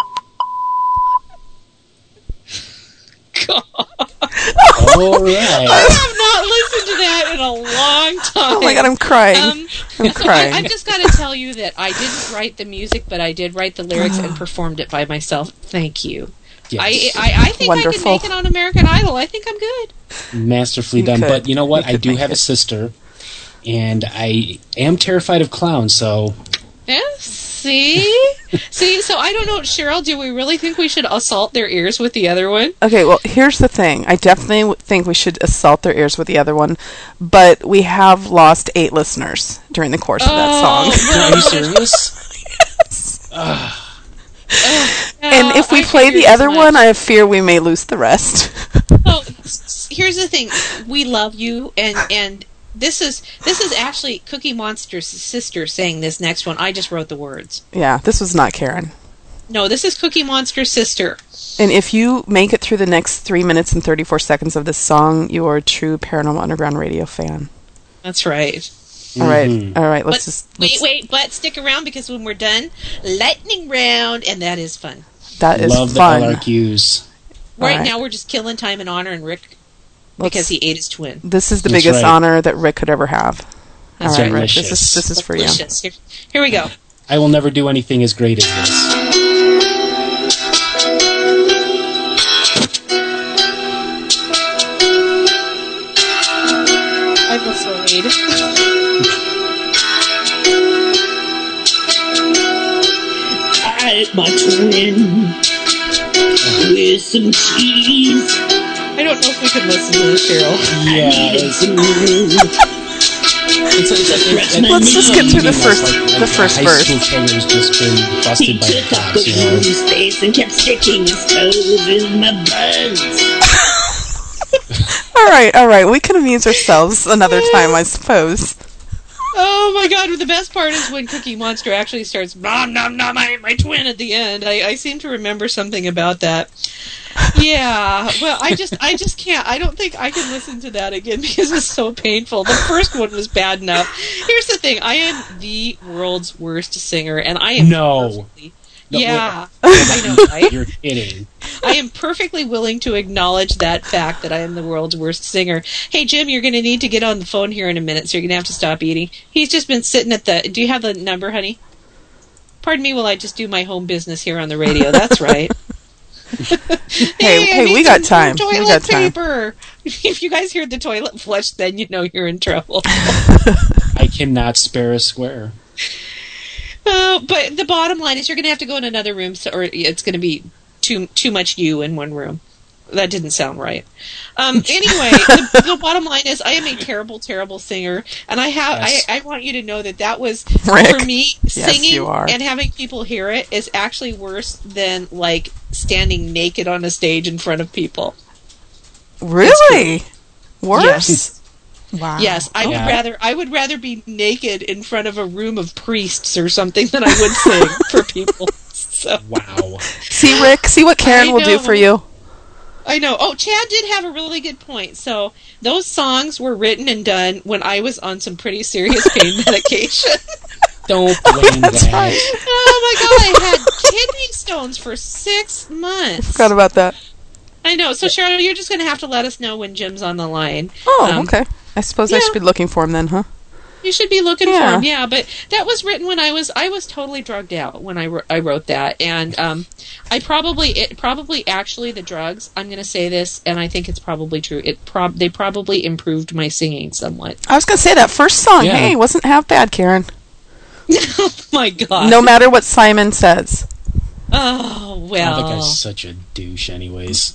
God. All right. I have not listened to that in a long time. Oh my God, I'm crying. I'm crying. I've just got to tell you that I didn't write the music, but I did write the lyrics and performed it by myself. Thank you. Yes. I think wonderful. I can make it on American Idol. I think I'm good. Masterfully done. But you know what? I do have a sister, and I am terrified of clowns, so... Yes. See? So I don't know, Cheryl, do we really think we should assault their ears with the other one? Okay, well, here's the thing. I definitely think we should assault their ears with the other one, but we have lost 8 listeners during the course of that song. Are you serious? Yes. And if we play the other one, I fear we may lose the rest. Well, here's the thing. We love you, and this is actually Cookie Monster's sister saying this next one. I just wrote the words. Yeah, this was not Karen. No, this is Cookie Monster's sister. And if you make it through the next 3 minutes and 34 seconds of this song, you are a true Paranormal Underground Radio fan. That's right. All right. Let's But stick around because when we're done, lightning round, and that is fun. That is Love fun. the LRQs. Right now, we're just killing time and honoring Rick because he ate his twin. This is the biggest honor that Rick could ever have. That's all right, Rick. delicious. This is for you. Here we go. I will never do anything as great as this. I'm afraid. I ate my twin with some cheese. I don't know if we can listen to this, Cheryl. Let's just get through the first high verse. school singer's just been busted by the cops, you know. His face and kept sticking his toes in my buns. All right. We can amuse ourselves another time, I suppose. Oh my God! The best part is when Cookie Monster actually starts nom nom nom. I ate my twin at the end. I seem to remember something about that. Yeah. Well, I just can't. I don't think I can listen to that again because it's so painful. The first one was bad enough. Here's the thing: I am the world's worst singer, and I am yeah, I know, right? You're kidding. I am perfectly willing to acknowledge that fact that I am the world's worst singer. Hey, Jim, you're going to need to get on the phone here in a minute, so you're going to have to stop eating. He's just been sitting at the... Do you have the number, honey? Pardon me while I just do my home business here on the radio. That's right. Hey, we got time. Toilet We got time. paper. If you guys hear the toilet flush, then you know you're in trouble. I cannot spare a square. But the bottom line is you're going to have to go in another room, or it's going to be too much you in one room. That didn't sound right. Anyway, the bottom line is I am a terrible, terrible singer, and I want you to know that was Rick. For me. Singing you are. and having people hear it is actually worse than like standing naked on a stage in front of people. Really? Worse? Yes. Wow. Yes, I would rather be naked in front of a room of priests or something than I would sing for people. So. Wow. See, Rick, see what Karen will do for you. I know. Oh, Chad did have a really good point. So those songs were written and done when I was on some pretty serious pain medication. Don't blame that. Right. Oh my God, I had kidney stones for 6 months. Forgot about that. I know. So Cheryl, you're just going to have to let us know when Jim's on the line. Oh, okay. I suppose I should be looking for him then, huh? You should be looking for him, yeah. But that was written when I was totally drugged out when I wrote that, and I probably actually the drugs. I'm going to say this, and I think it's probably true. They probably improved my singing somewhat. I was going to say that first song. Yeah. Hey, wasn't half bad, Karen. Oh my God! No matter what Simon says. Oh well. That guy's such a douche, anyways.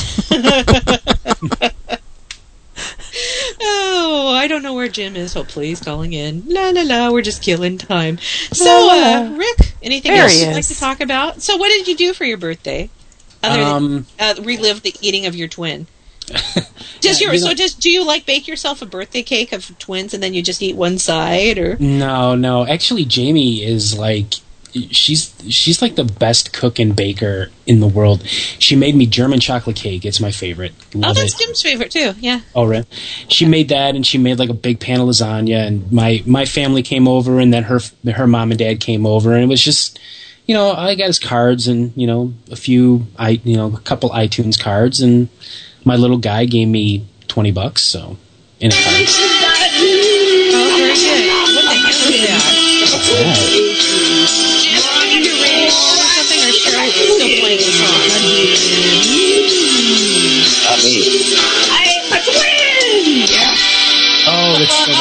Oh, I don't know where Jim is. Hopefully he's calling in. La la la, we're just killing time. So, Rick, anything else you'd like to talk about? So what did you do for your birthday? Other than relive the eating of your twin? Do you like bake yourself a birthday cake of twins and then you just eat one side, or? No. Actually, Jamie is like... She's like the best cook and baker in the world. She made me German chocolate cake. It's my favorite. Love that's it. Jim's favorite too. Yeah. Oh, really? She made that, and she made like a big pan of lasagna. And my family came over, and then her mom and dad came over, and it was just, I got his cards and a couple iTunes cards, and my little guy gave me $20. So in a card. Oh, very good. What the heck is that? What's that? Oh, it's so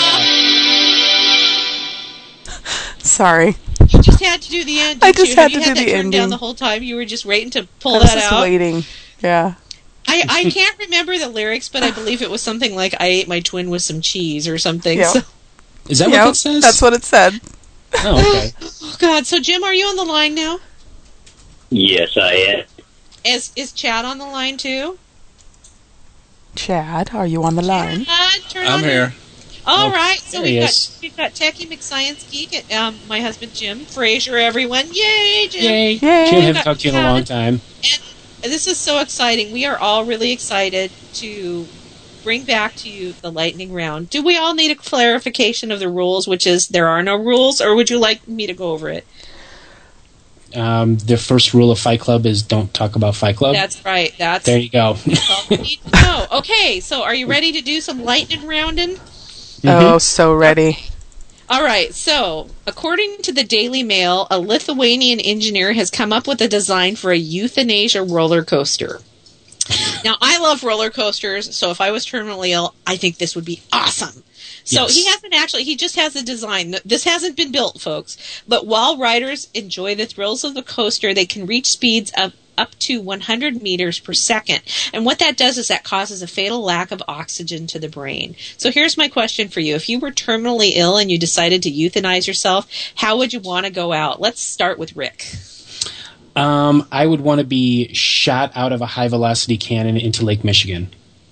bad. Sorry. You just had to do the end. I just had to do the ending. Down the whole time. You were just waiting to pull that out. I was just waiting. Yeah. I can't remember the lyrics, but I believe it was something like "I ate my twin with some cheese" or something. Yeah. So. Is that what it says? That's what it said. Oh, okay. Oh, God. So, Jim, are you on the line now? Yes, I am. Is Chad on the line, too? Chad, are you on the line? I'm here. All right. So we've got Techie McScience Geek and my husband, Jim Frazier, everyone. Yay, Jim. Yay. Jim, haven't talked to you in a long time. And this is so exciting. We are all really excited to bring back to you the lightning round. Do we all need a clarification of the rules, which is there are no rules, or would you like me to go over it? The first rule of Fight Club is don't talk about Fight Club. That's right. There you go. That's all we need to know. Okay, so are you ready to do some lightning rounding? Oh, so ready. All right, so according to the Daily Mail, a Lithuanian engineer has come up with a design for a euthanasia roller coaster. Now, I love roller coasters, so if I was terminally ill, I think this would be awesome. So Yes. he just has a design. This hasn't been built, folks. But while riders enjoy the thrills of the coaster, they can reach speeds of up to 100 meters per second. And what that does is that causes a fatal lack of oxygen to the brain. So here's my question for you. If you were terminally ill and you decided to euthanize yourself, how would you want to go out? Let's start with Rick. I would want to be shot out of a high-velocity cannon into Lake Michigan.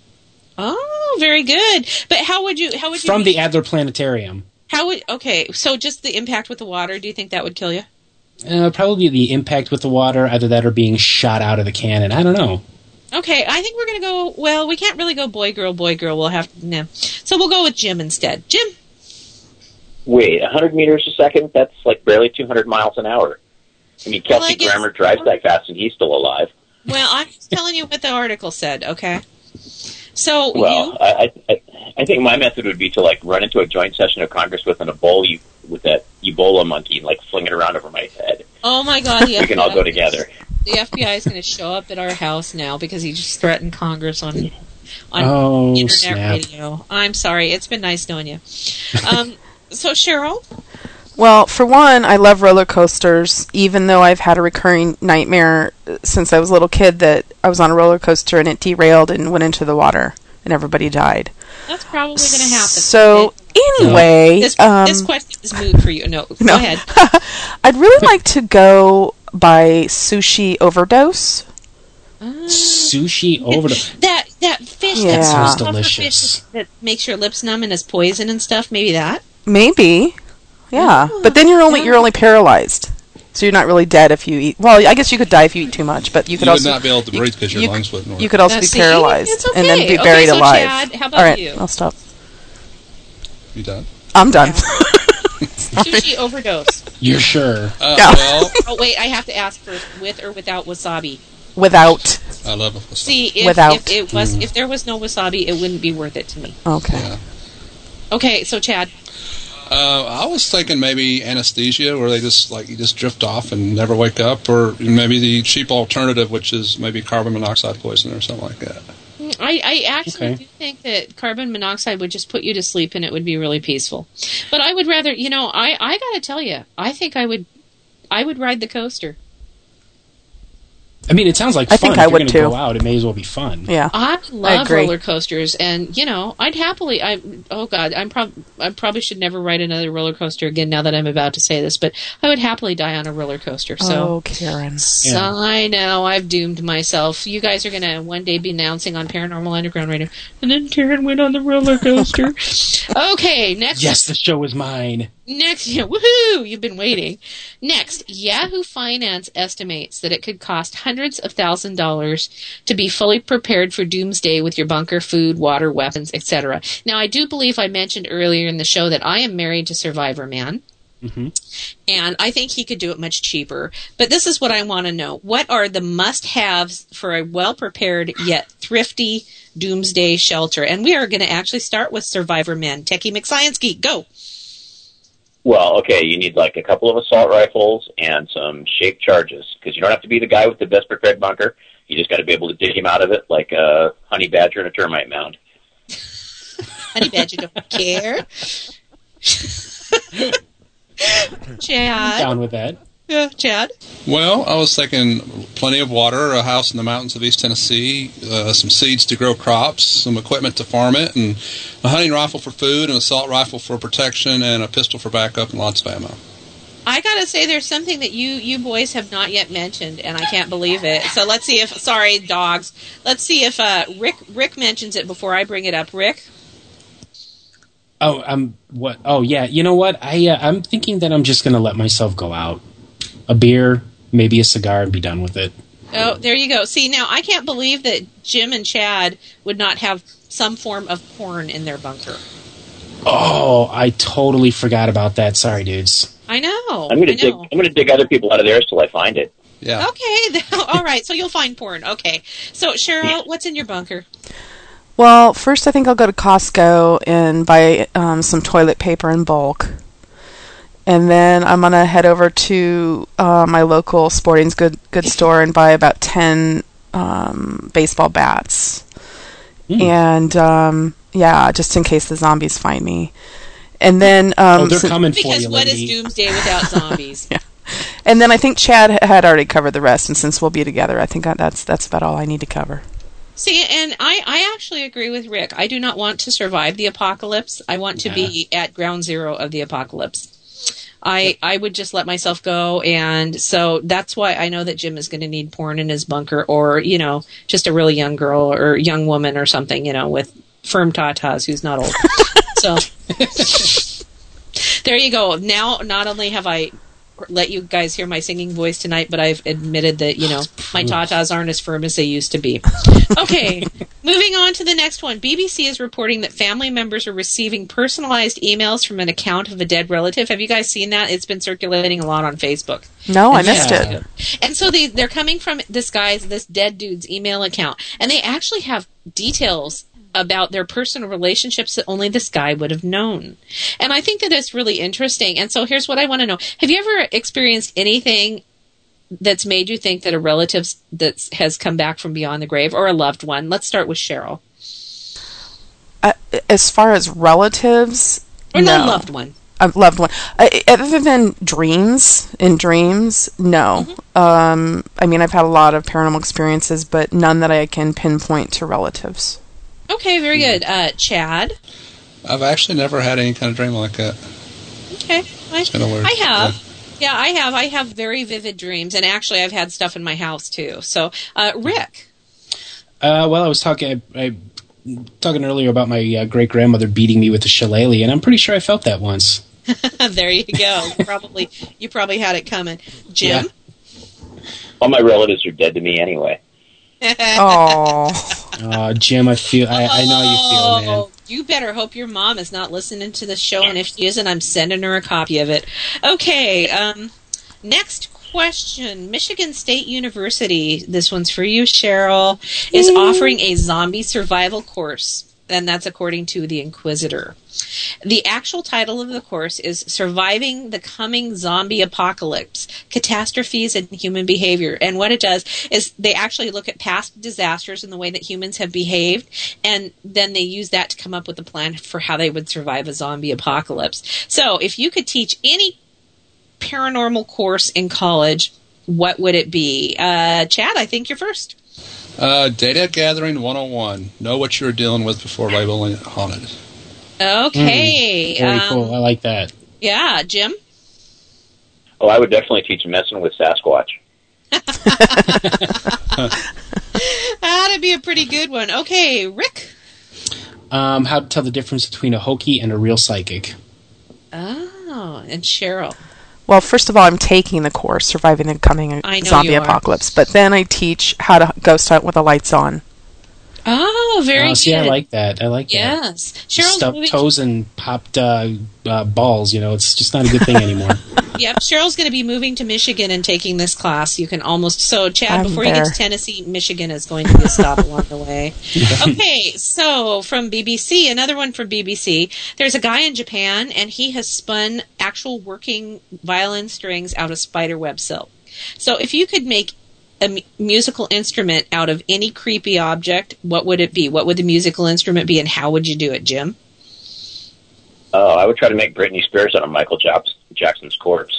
Oh, very good. But how would you From the Adler Planetarium. Okay, so just the impact with the water, do you think that would kill you? Probably the impact with the water, either that or being shot out of the cannon. I don't know. Okay, I think we're going to go, well, we can't really go boy, girl. We'll have to, no. So we'll go with Jim instead. Jim? Wait, 100 meters a second? That's like barely 200 miles an hour. I mean, Kelsey Grammer drives that fast and he's still alive. Well, I'm just telling you what the article said, okay? So Well, I think my method would be to like run into a joint session of Congress with with that Ebola monkey and like fling it around over my head. Oh my God, we can all go together. The FBI is going to show up at our house now because he just threatened Congress on internet snap. radio. I'm sorry. It's been nice knowing you. So Cheryl? Well, for one, I love roller coasters, even though I've had a recurring nightmare since I was a little kid that I was on a roller coaster and it derailed and went into the water and everybody died. That's probably going to happen. So, anyway... This question is moot for you. No, go ahead. I'd really like to go by Sushi Overdose. Sushi Overdose. That fish Yeah. that's Sounds tougher delicious. fish that makes your lips numb and is poison and stuff. Maybe that. Maybe. Yeah. But then you're only paralyzed. So you're not really dead if you eat... Well, I guess you could die if you eat too much, but you could also... would not be able to breathe because your lungs wouldn't work. You could also be paralyzed It's okay. and then be Okay, buried so alive. Chad, how about All right, you? I'll stop. You done? I'm done. Sushi overdose. You're sure? Well, Oh wait, I have to ask first: with or without wasabi? Without. I love it. See, if if there was no wasabi, it wouldn't be worth it to me. Okay. Yeah. Okay, so Chad. I was thinking maybe anesthesia, where they you just drift off and never wake up, or maybe the cheap alternative, which is maybe carbon monoxide poisoning or something like that. I actually do think that carbon monoxide would just put you to sleep and it would be really peaceful. But I would rather, I got to tell you, I think I would ride the coaster. I mean, it sounds like I fun. think If I you're would going to too. go out, it may as well be fun. Yeah. I love agree. roller coasters, and I'd happily. I probably should never ride another roller coaster again. Now that I'm about to say this, but I would happily die on a roller coaster. So, Oh, Karen. so I know I've doomed myself. You guys are going to one day be announcing on Paranormal Underground Radio, and then Karen went on the roller coaster. Okay, next. Yes, the show is mine. Next, woohoo! You've been waiting. Next, Yahoo Finance estimates that it could cost hundreds of $1,000s to be fully prepared for doomsday with your bunker, food, water, weapons, etc. Now, I do believe I mentioned earlier in the show that I am married to Survivor Man. Mm-hmm. And I think he could do it much cheaper. But this is what I want to know. What are the must-haves for a well-prepared yet thrifty doomsday shelter? And we are going to actually start with Survivor Man. Techie McSciencegeek, go! Well, okay, you need like a couple of assault rifles and some shaped charges, because you don't have to be the guy with the best prepared bunker. You just got to be able to dig him out of it like a honey badger in a termite mound. Honey badger don't care. Chad. Down with that. Yeah, Chad. Well, I was thinking plenty of water, a house in the mountains of East Tennessee, some seeds to grow crops, some equipment to farm it, and a hunting rifle for food, an assault rifle for protection, and a pistol for backup, and lots of ammo. I gotta say, there's something that you boys have not yet mentioned, and I can't believe it. So let's see if, sorry, dogs. Let's see if Rick mentions it before I bring it up. Rick? What? Oh, yeah. You know what? I'm thinking that I'm just going to let myself go out. A beer, maybe a cigar, and be done with it. Oh, there you go. See, now I can't believe that Jim and Chad would not have some form of porn in their bunker. Oh, I totally forgot about that. Sorry, dudes. I know. I'm going to dig other people out of theirs till I find it. Yeah. Okay. All right. So you'll find porn. Okay. So Cheryl, what's in your bunker? Well, first I think I'll go to Costco and buy some toilet paper in bulk. And then I'm going to head over to my local sporting goods store and buy about 10 baseball bats. And, just in case the zombies find me. And then... they're coming for you, because what lady. is Doomsday without zombies? Yeah. And then I think Chad had already covered the rest, and since we'll be together, I think that's about all I need to cover. See, and I actually agree with Rick. I do not want to survive the apocalypse. I want to be at ground zero of the apocalypse. I would just let myself go, and so that's why I know that Jim is going to need porn in his bunker, or, just a really young girl or young woman or something, with firm tatas who's not old. So there you go. Now, not only have I let you guys hear my singing voice tonight, but I've admitted that, my tatas aren't as firm as they used to be. Okay, moving on to the next one. BBC is reporting that family members are receiving personalized emails from an account of a dead relative. Have you guys seen that? It's been circulating a lot on Facebook. No, I missed it. And so they're coming from this dead dude's email account, and they actually have details about their personal relationships that only this guy would have known. And I think that it's really interesting. And so here's what I want to know. Have you ever experienced anything that's made you think that a relative that has come back from beyond the grave, or a loved one? Let's start with Cheryl. As far as relatives... Or no, loved one. A loved one. Other than dreams, no. Mm-hmm. I've had a lot of paranormal experiences, but none that I can pinpoint to relatives. Okay, very good. Chad? I've actually never had any kind of dream like that. Okay. It's kind of weird. I have. Yeah, I have. I have very vivid dreams, and actually I've had stuff in my house, too. So, Rick? Well, I was talking earlier about my great-grandmother beating me with a shillelagh, and I'm pretty sure I felt that once. There you go. You probably had it coming. Jim? Yeah. All my relatives are dead to me anyway. Oh, Jim, I know how you feel, man. You better hope your mom is not listening to the show, and if she isn't, I'm sending her a copy of it. Okay, next question. Michigan State University, this one's for you, Cheryl, is offering a zombie survival course, and that's according to the Inquisitor. The actual title of the course is Surviving the Coming Zombie Apocalypse, Catastrophes and Human Behavior. And what it does is they actually look at past disasters and the way that humans have behaved, and then they use that to come up with a plan for how they would survive a zombie apocalypse. So if you could teach any paranormal course in college, what would it be? Chad, I think you're first. Data Gathering 101. Know what you're dealing with before labeling it haunted. Okay. Very cool. I like that. Yeah, Jim? Oh, I would definitely teach messing with Sasquatch. That'd be a pretty good one. Okay, Rick? How to tell the difference between a hokey and a real psychic. Oh, and Cheryl? Well, first of all, I'm taking the course, Surviving the Coming Zombie Apocalypse, but then I teach how to ghost hunt with the lights on. Oh, very good. See, I like that. Yes. Cheryl's stubbed toes and popped balls, it's just not a good thing anymore. Yep, Cheryl's going to be moving to Michigan and taking this class. You can almost... So, Chad, before you get to Tennessee, Michigan is going to be a stop along the way. Okay, so from BBC, another one from BBC. There's a guy in Japan, and he has spun actual working violin strings out of spiderweb silk. So if you could make a musical instrument out of any creepy object, what would it be? What would the musical instrument be, and how would you do it, Jim? Oh, I would try to make Britney Spears out of Michael Jackson's corpse.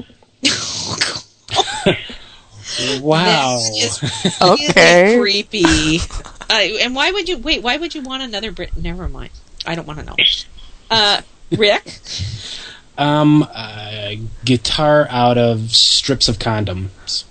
Wow. This is okay. really creepy. And why would you want another Britney? Never mind. I don't want to know. Rick? Guitar out of strips of condoms.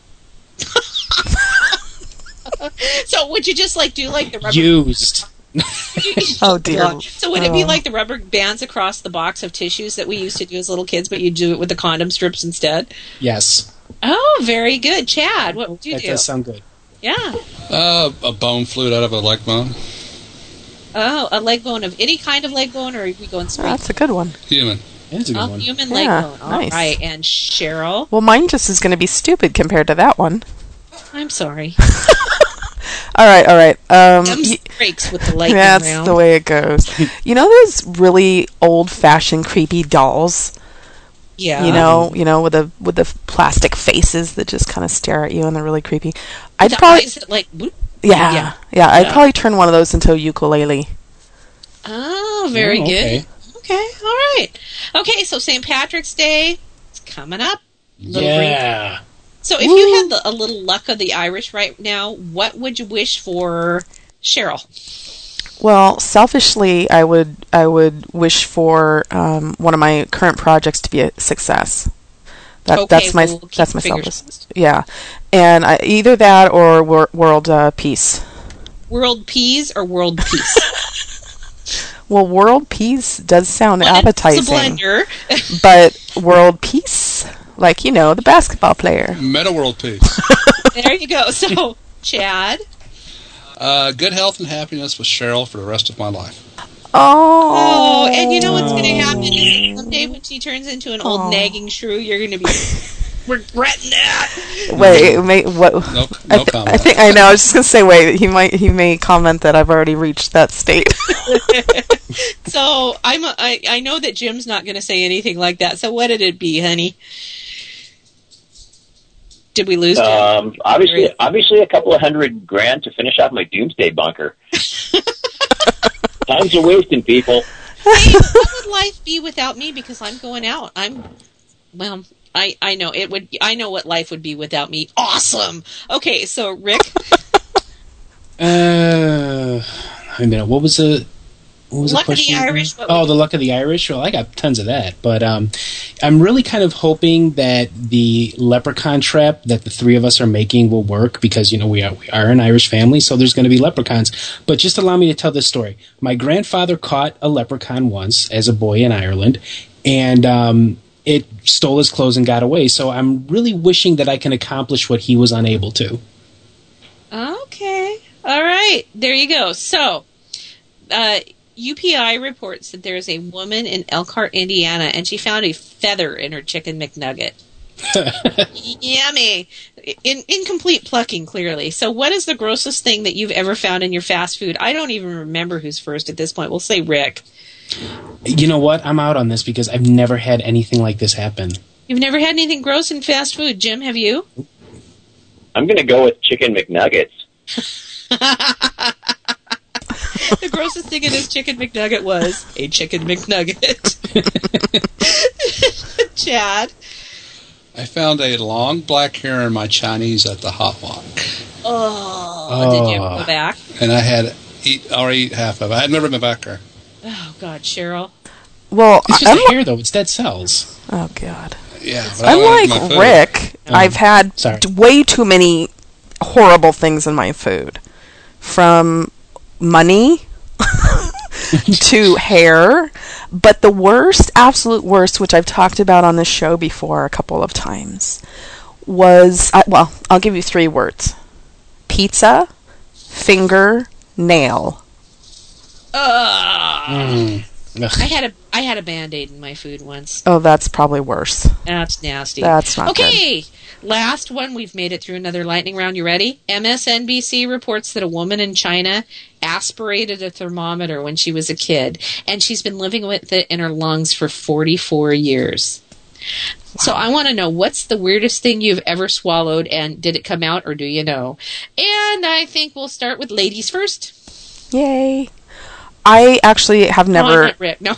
So would you just do the rubber used? Oh dear. So would it be like the rubber bands across the box of tissues that we used to do as little kids, but you do it with the condom strips instead? Yes. Oh, very good, Chad. What would you do? That does sound good. Yeah. A bone flute out of a leg bone. Oh, a leg bone of any kind of leg bone, or are we going straight? That's a good one. Human. That's a good one. Human leg bone. All right. And Cheryl? Well, mine just is going to be stupid compared to that one. I'm sorry. All right. Breaks with the lightning That's round. the way it goes. You know those really old-fashioned, creepy dolls? Yeah. You know, with the plastic faces that just kind of stare at you and they're really creepy. I'd The probably eyes that, like, whoop. Yeah. I'd probably turn one of those into a ukulele. Oh, very good. Okay, all right. Okay, so St. Patrick's Day is coming up. Yeah. So if you had a little luck of the Irish right now, what would you wish for Cheryl? Well, selfishly, I would wish for one of my current projects to be a success. That's my selfish. Yeah, and either that or world peace. World peas or world peace? Well, world peace does sound appetizing, it's a blender. But world peace, like the basketball player. Meta world peace. There you go. So, Chad. Good health and happiness with Cheryl for the rest of my life. Oh, and you know what's going to happen is someday when she turns into an old nagging shrew, you're going to be regretting that. Wait, what? No comment. I think I know. I was just going to say, wait. He may comment that I've already reached that state. So I know that Jim's not going to say anything like that. So what did it be, honey? Did we lose Jim? Obviously, a couple of $100,000 to finish off my doomsday bunker. Time's a wasting, people. Hey, what would life be without me? Because I'm going out. I know it would. I know what life would be without me. Awesome. Okay, so Rick. Wait a minute. What was the question? Luck of the Irish. The luck of the Irish. Well, I got tons of that, but I'm really kind of hoping that the leprechaun trap that the three of us are making will work because we are an Irish family, so there's going to be leprechauns. But just allow me to tell this story. My grandfather caught a leprechaun once as a boy in Ireland, and it stole his clothes and got away. So I'm really wishing that I can accomplish what he was unable to. Okay. All right. There you go. So, UPI reports that there's a woman in Elkhart, Indiana, and she found a feather in her chicken McNugget. Yummy. Incomplete plucking, clearly. So what is the grossest thing that you've ever found in your fast food? I don't even remember who's first at this point. We'll say Rick. You know what? I'm out on this because I've never had anything like this happen. You've never had anything gross in fast food. Jim, have you? I'm going to go with chicken McNuggets. The grossest thing in his chicken McNugget was a chicken McNugget. Chad? I found a long black hair in my Chinese at the Hot Walk. Did you ever go back? And I had already eat half of it. I had never been back there. Oh, God, Cheryl. Well, it's just a hair, though. It's dead cells. Oh, God. Yeah. Unlike Rick, I've had way too many horrible things in my food. From money to hair. But the worst, absolute worst, which I've talked about on this show before a couple of times, was, I'll give you 3 words. Pizza, finger, nail. I had a Band-Aid in my food once. Oh, that's probably worse. That's nasty. That's not good. Okay, last one. We've made it through another lightning round. You ready? MSNBC reports that a woman in China aspirated a thermometer when she was a kid, and she's been living with it in her lungs for 44 years. Wow. So I want to know, what's the weirdest thing you've ever swallowed, and did it come out, or do you know? And I think we'll start with ladies first. Yay. I actually have never... No, I'm not Rick. No.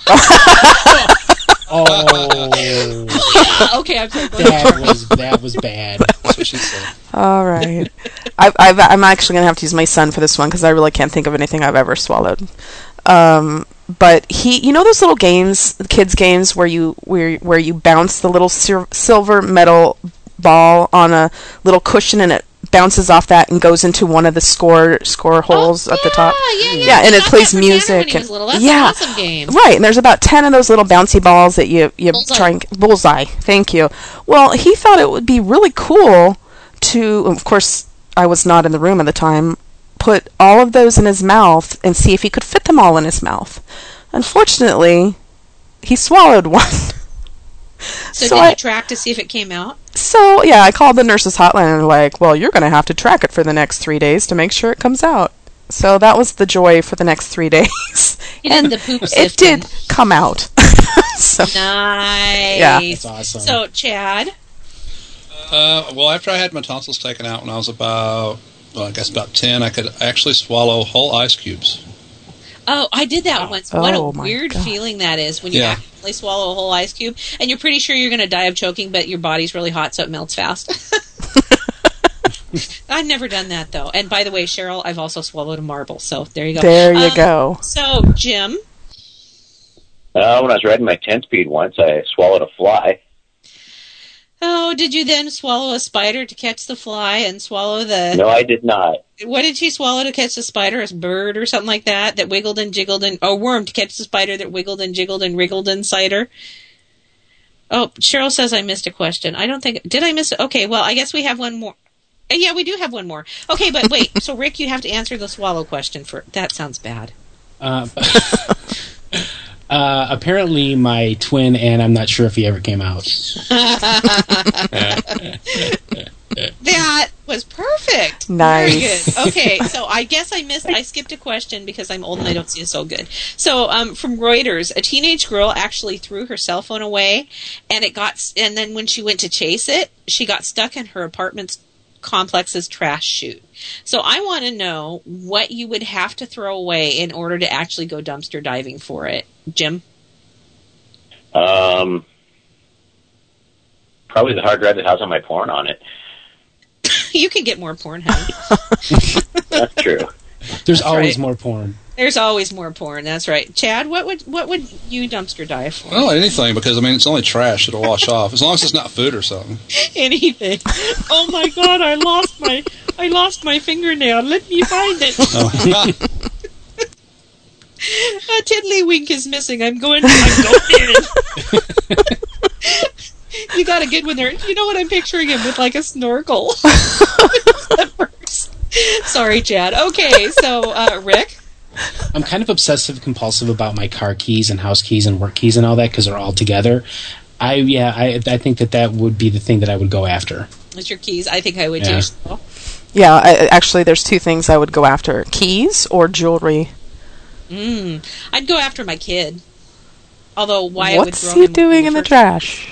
Okay, I'm sorry. That was bad. That's what she said. All right. I'm actually going to have to use my son for this one because I really can't think of anything I've ever swallowed. But those little games, kids' games, where you bounce the little silver metal ball on a little cushion and it bounces off that and goes into one of the score holes at the top. Yeah, and it plays music. That's an awesome game. Right, and there's about 10 of those little bouncy balls that you try and... Bullseye, thank you. Well, he thought it would be really cool to, of course, I was not in the room at the time, put all of those in his mouth and see if he could fit them all in his mouth. Unfortunately, he swallowed one. So did you track to see if it came out? So, yeah, I called the nurse's hotline and they're like, well, you're going to have to track it for the next 3 days to make sure it comes out. So that was the joy for the next 3 days. And the poop it did come out. So, nice. Yeah. That's awesome. So, Chad? Well, after I had my tonsils taken out when I was about 10, I could actually swallow whole ice cubes. Oh, I did that once. What a my weird God. feeling that is when you accidentally swallow a whole ice cube and you're pretty sure you're going to die of choking, but your body's really hot, so it melts fast. I've never done that, though. And by the way, Cheryl, I've also swallowed a marble, so there you go. There you go. So, Jim? When I was riding my 10-speed once, I swallowed a fly. Oh, did you then swallow a spider to catch the fly and swallow the... No, I did not. What did she swallow to catch the spider? A bird or something like that wiggled and jiggled and... Oh, worm to catch the spider that wiggled and jiggled and wriggled inside her? Oh, Cheryl says I missed a question. I don't think... Did I miss it? Okay, well, I guess we have one more. Yeah, we do have one more. Okay, but wait. So, Rick, you have to answer the swallow question for... That sounds bad. Apparently my twin, and I'm not sure if he ever came out. That was perfect. Nice. Very good. Okay, so I guess I skipped a question because I'm old and I don't see it so good. So, from Reuters, a teenage girl actually threw her cell phone away, and then when she went to chase it, she got stuck in her apartment's complex's trash chute. So I want to know what you would have to throw away in order to actually go dumpster diving for it. Jim? Probably the hard drive that has all my porn on it. You can get more porn, honey. That's true. There's always more porn. There's always more porn. That's right. Chad, what would you dumpster dive for? Well, anything, because it's only trash. It'll wash off as long as it's not food or something. Anything. Oh my God! I lost my fingernail. Let me find it. Oh. A tiddlywink is missing. I'm going in. You got a good one there. You know what I'm picturing him with, like a snorkel. Sorry, Chad. Okay, so Rick. I'm kind of obsessive compulsive about my car keys and house keys and work keys and all that because they're all together. I think that would be the thing that I would go after. With your keys, I think I would too. So. Yeah, actually, there's two things I would go after: keys or jewelry. I'd go after my kid. Although, why What's I would throw he him doing in the trash?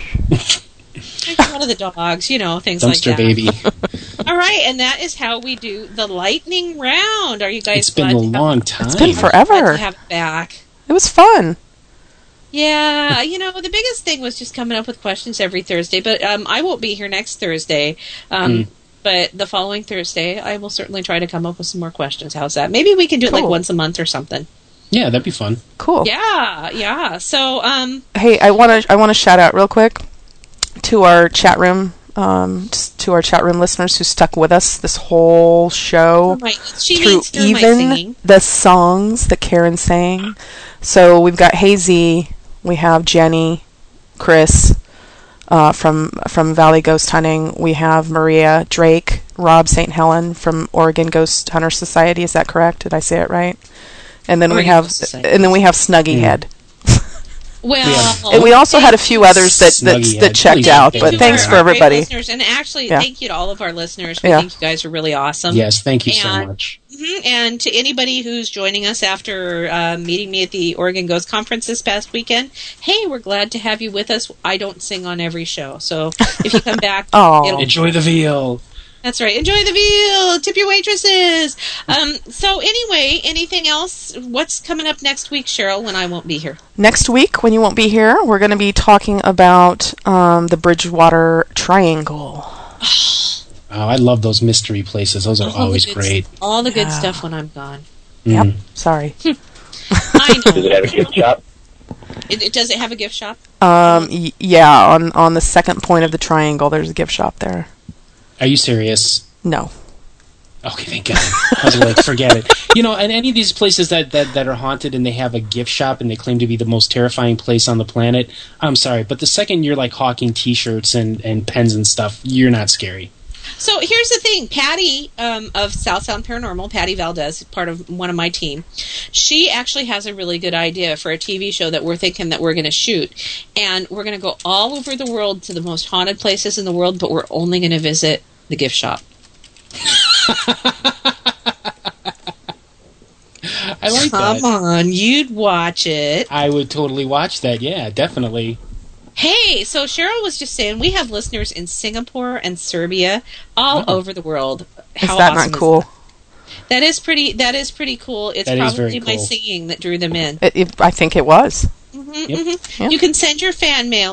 One of the dogs, things Dumpster like that. baby. All right, and that is how we do the lightning round. Are you guys? It's been a long time. It's been forever. Glad to have it back. It was fun. Yeah, the biggest thing was just coming up with questions every Thursday. But I won't be here next Thursday. But the following Thursday, I will certainly try to come up with some more questions. How's that? Maybe we can do it like once a month or something. Yeah, that'd be fun. Cool. Yeah. So, hey, I want to shout out real quick to our chat room, to our chat room listeners who stuck with us this whole show through even the songs that Karen sang. So we've got Hazy, we have Jenny, Chris from Valley Ghost Hunting. We have Maria, Drake, Rob St. Helen from Oregon Ghost Hunter Society. Is that correct? Did I say it right? And then we have Snuggy Head. Well, and we also had a few others that checked out. But thanks for everybody. Listeners, and actually, thank you to all of our listeners. We think you guys are really awesome. Yes, thank you so much. And to anybody who's joining us after meeting me at the Oregon Ghost Conference this past weekend, hey, we're glad to have you with us. I don't sing on every show, so if you come back, enjoy the veal. That's right. Enjoy the veal. Tip your waitresses. So anyway, anything else? What's coming up next week, Cheryl, when I won't be here? Next week, when you won't be here, we're going to be talking about the Bridgewater Triangle. Oh, I love those mystery places. Those are always great. All the good stuff when I'm gone. Yep. Sorry. I know. Does it have a gift shop? Does it have a gift shop? Yeah. On the second point of the triangle, there's a gift shop there. Are you serious? No. Okay, thank God. I was like, forget it. And any of these places that are haunted and they have a gift shop and they claim to be the most terrifying place on the planet, I'm sorry, but the second you're like hawking T-shirts and pens and stuff, you're not scary. So here's the thing. Patty of South Sound Paranormal, Patty Valdez, part of one of my team, she actually has a really good idea for a TV show that we're thinking that we're going to shoot. And we're going to go all over the world to the most haunted places in the world, but we're only going to visit the gift shop. I like that. Come on, you'd watch it. I would totally watch that. Yeah, definitely. Hey, so Cheryl was just saying we have listeners in Singapore and Serbia, all over the world. How is that awesome not cool? That is pretty cool. It's probably my singing that drew them in. I think it was. Mm-hmm, mm-hmm. Yep. You can send your fan mail.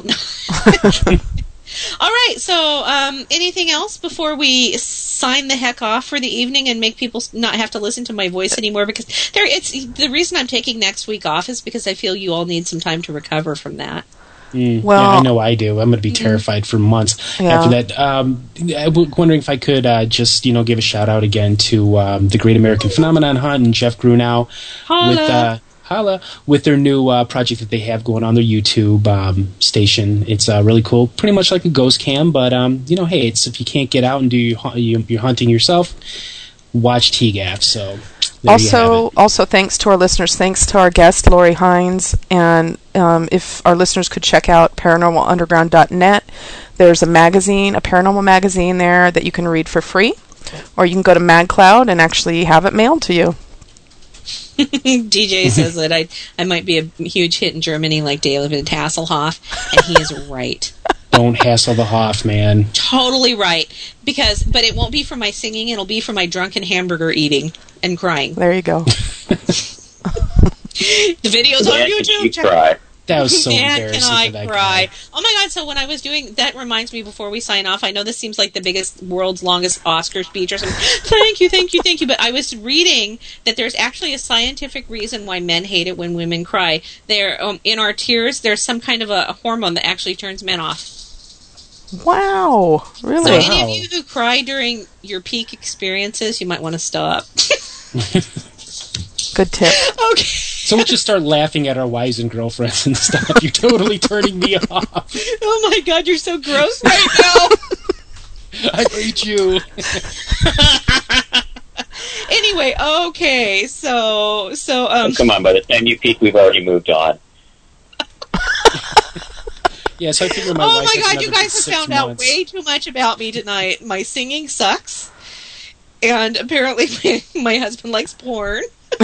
All right, so anything else before we sign the heck off for the evening and make people not have to listen to my voice anymore? Because it's the reason I'm taking next week off is because I feel you all need some time to recover from that. Well, yeah, I know I do. I'm going to be terrified for months after that. I was wondering if I could just give a shout out again to the Great American Phenomenon Hunt and Jeff Grunow with their new project that they have going on their YouTube station. It's really cool, pretty much like a ghost cam. But hey, it's if you can't get out and do your hunting yourself, watch TGAF. So. Also, thanks to our listeners, thanks to our guest, Lori Hines, and if our listeners could check out paranormalunderground.net, there's a paranormal magazine there that you can read for free, or you can go to MagCloud and actually have it mailed to you. DJ says that I might be a huge hit in Germany like David Hasselhoff, and he is right. Don't hassle the Hoff, man. Totally right. But it won't be for my singing, it'll be for my drunken hamburger eating and crying. There you go. The video's on YouTube. That was so embarrassing. Can I cry? Oh my God, so when I was doing, that reminds me before we sign off, I know this seems like the world's longest Oscar speech or something. Thank you. But I was reading that there's actually a scientific reason why men hate it when women cry. They're, in our tears, there's some kind of a hormone that actually turns men off. Wow, really? So any of you who cry during your peak experiences, you might want to stop. Good tip. Okay. So we'll just start laughing at our wives and girlfriends and stuff. You're totally turning me off. Oh my God, you're so gross right now. I hate you. Anyway, okay, so come on, by the time you peak, we've already moved on. Yeah, so I figure my wife. Oh my God, you guys have found out way too much about me tonight. My singing sucks, and apparently my husband likes porn.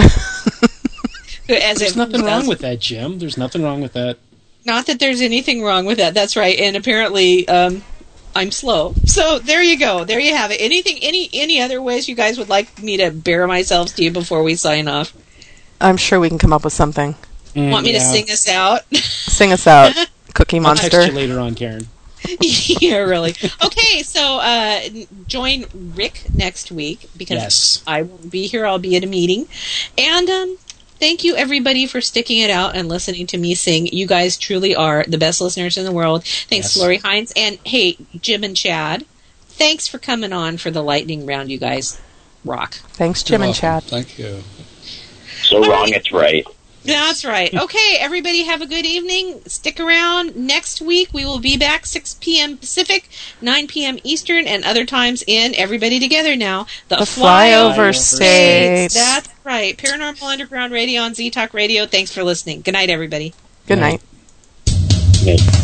There's nothing wrong with that, Jim. There's nothing wrong with that. Not that there's anything wrong with that. That's right. And apparently, I'm slow. So there you go. There you have it. Any other ways you guys would like me to bare myself to you before we sign off? I'm sure we can come up with something. Want me to sing us out? Sing us out, Cookie Monster. I'll text you later on, Karen. Yeah, really. Okay, so join Rick next week because I won't be here. I'll be at a meeting. And thank you, everybody, for sticking it out and listening to me sing. You guys truly are the best listeners in the world. Thanks, Lori Hines. And, hey, Jim and Chad, thanks for coming on for the lightning round. You guys rock. Thanks, Jim and Chad. Thank you. So wrong, it's right. That's right. Okay, everybody have a good evening. Stick around. Next week we will be back 6 p.m. Pacific, 9 p.m. Eastern, and other times in Everybody Together Now. The Flyover States. That's right. Paranormal Underground Radio on Z-Talk Radio. Thanks for listening. Good night, everybody. Good night. Good night.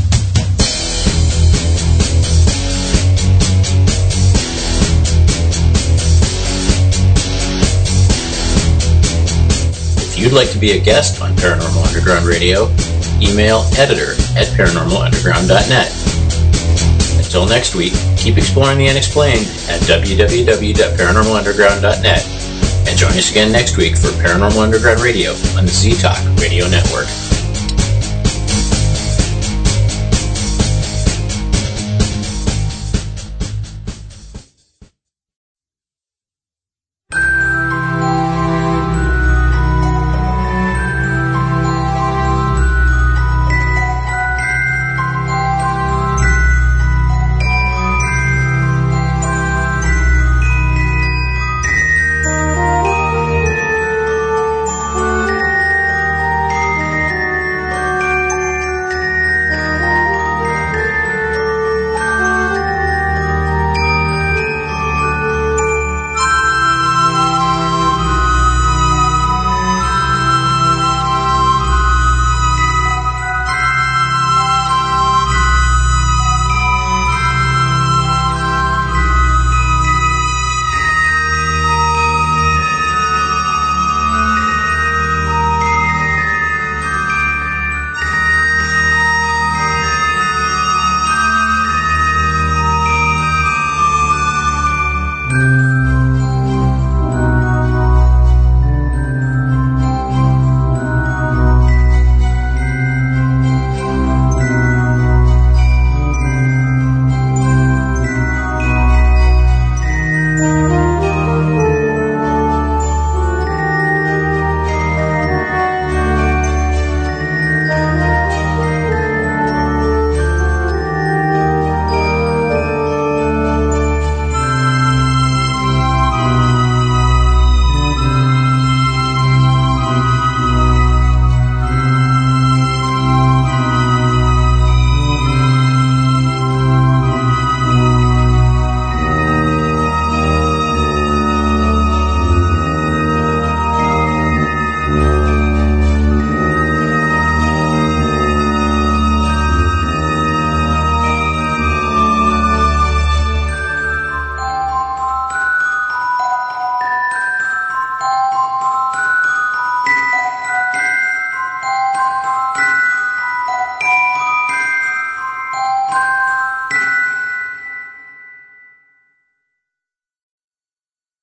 If you'd like to be a guest on Paranormal Underground Radio, email editor@paranormalunderground.net. Until next week, keep exploring the unexplained at www.paranormalunderground.net and join us again next week for Paranormal Underground Radio on the Z-Talk Radio Network.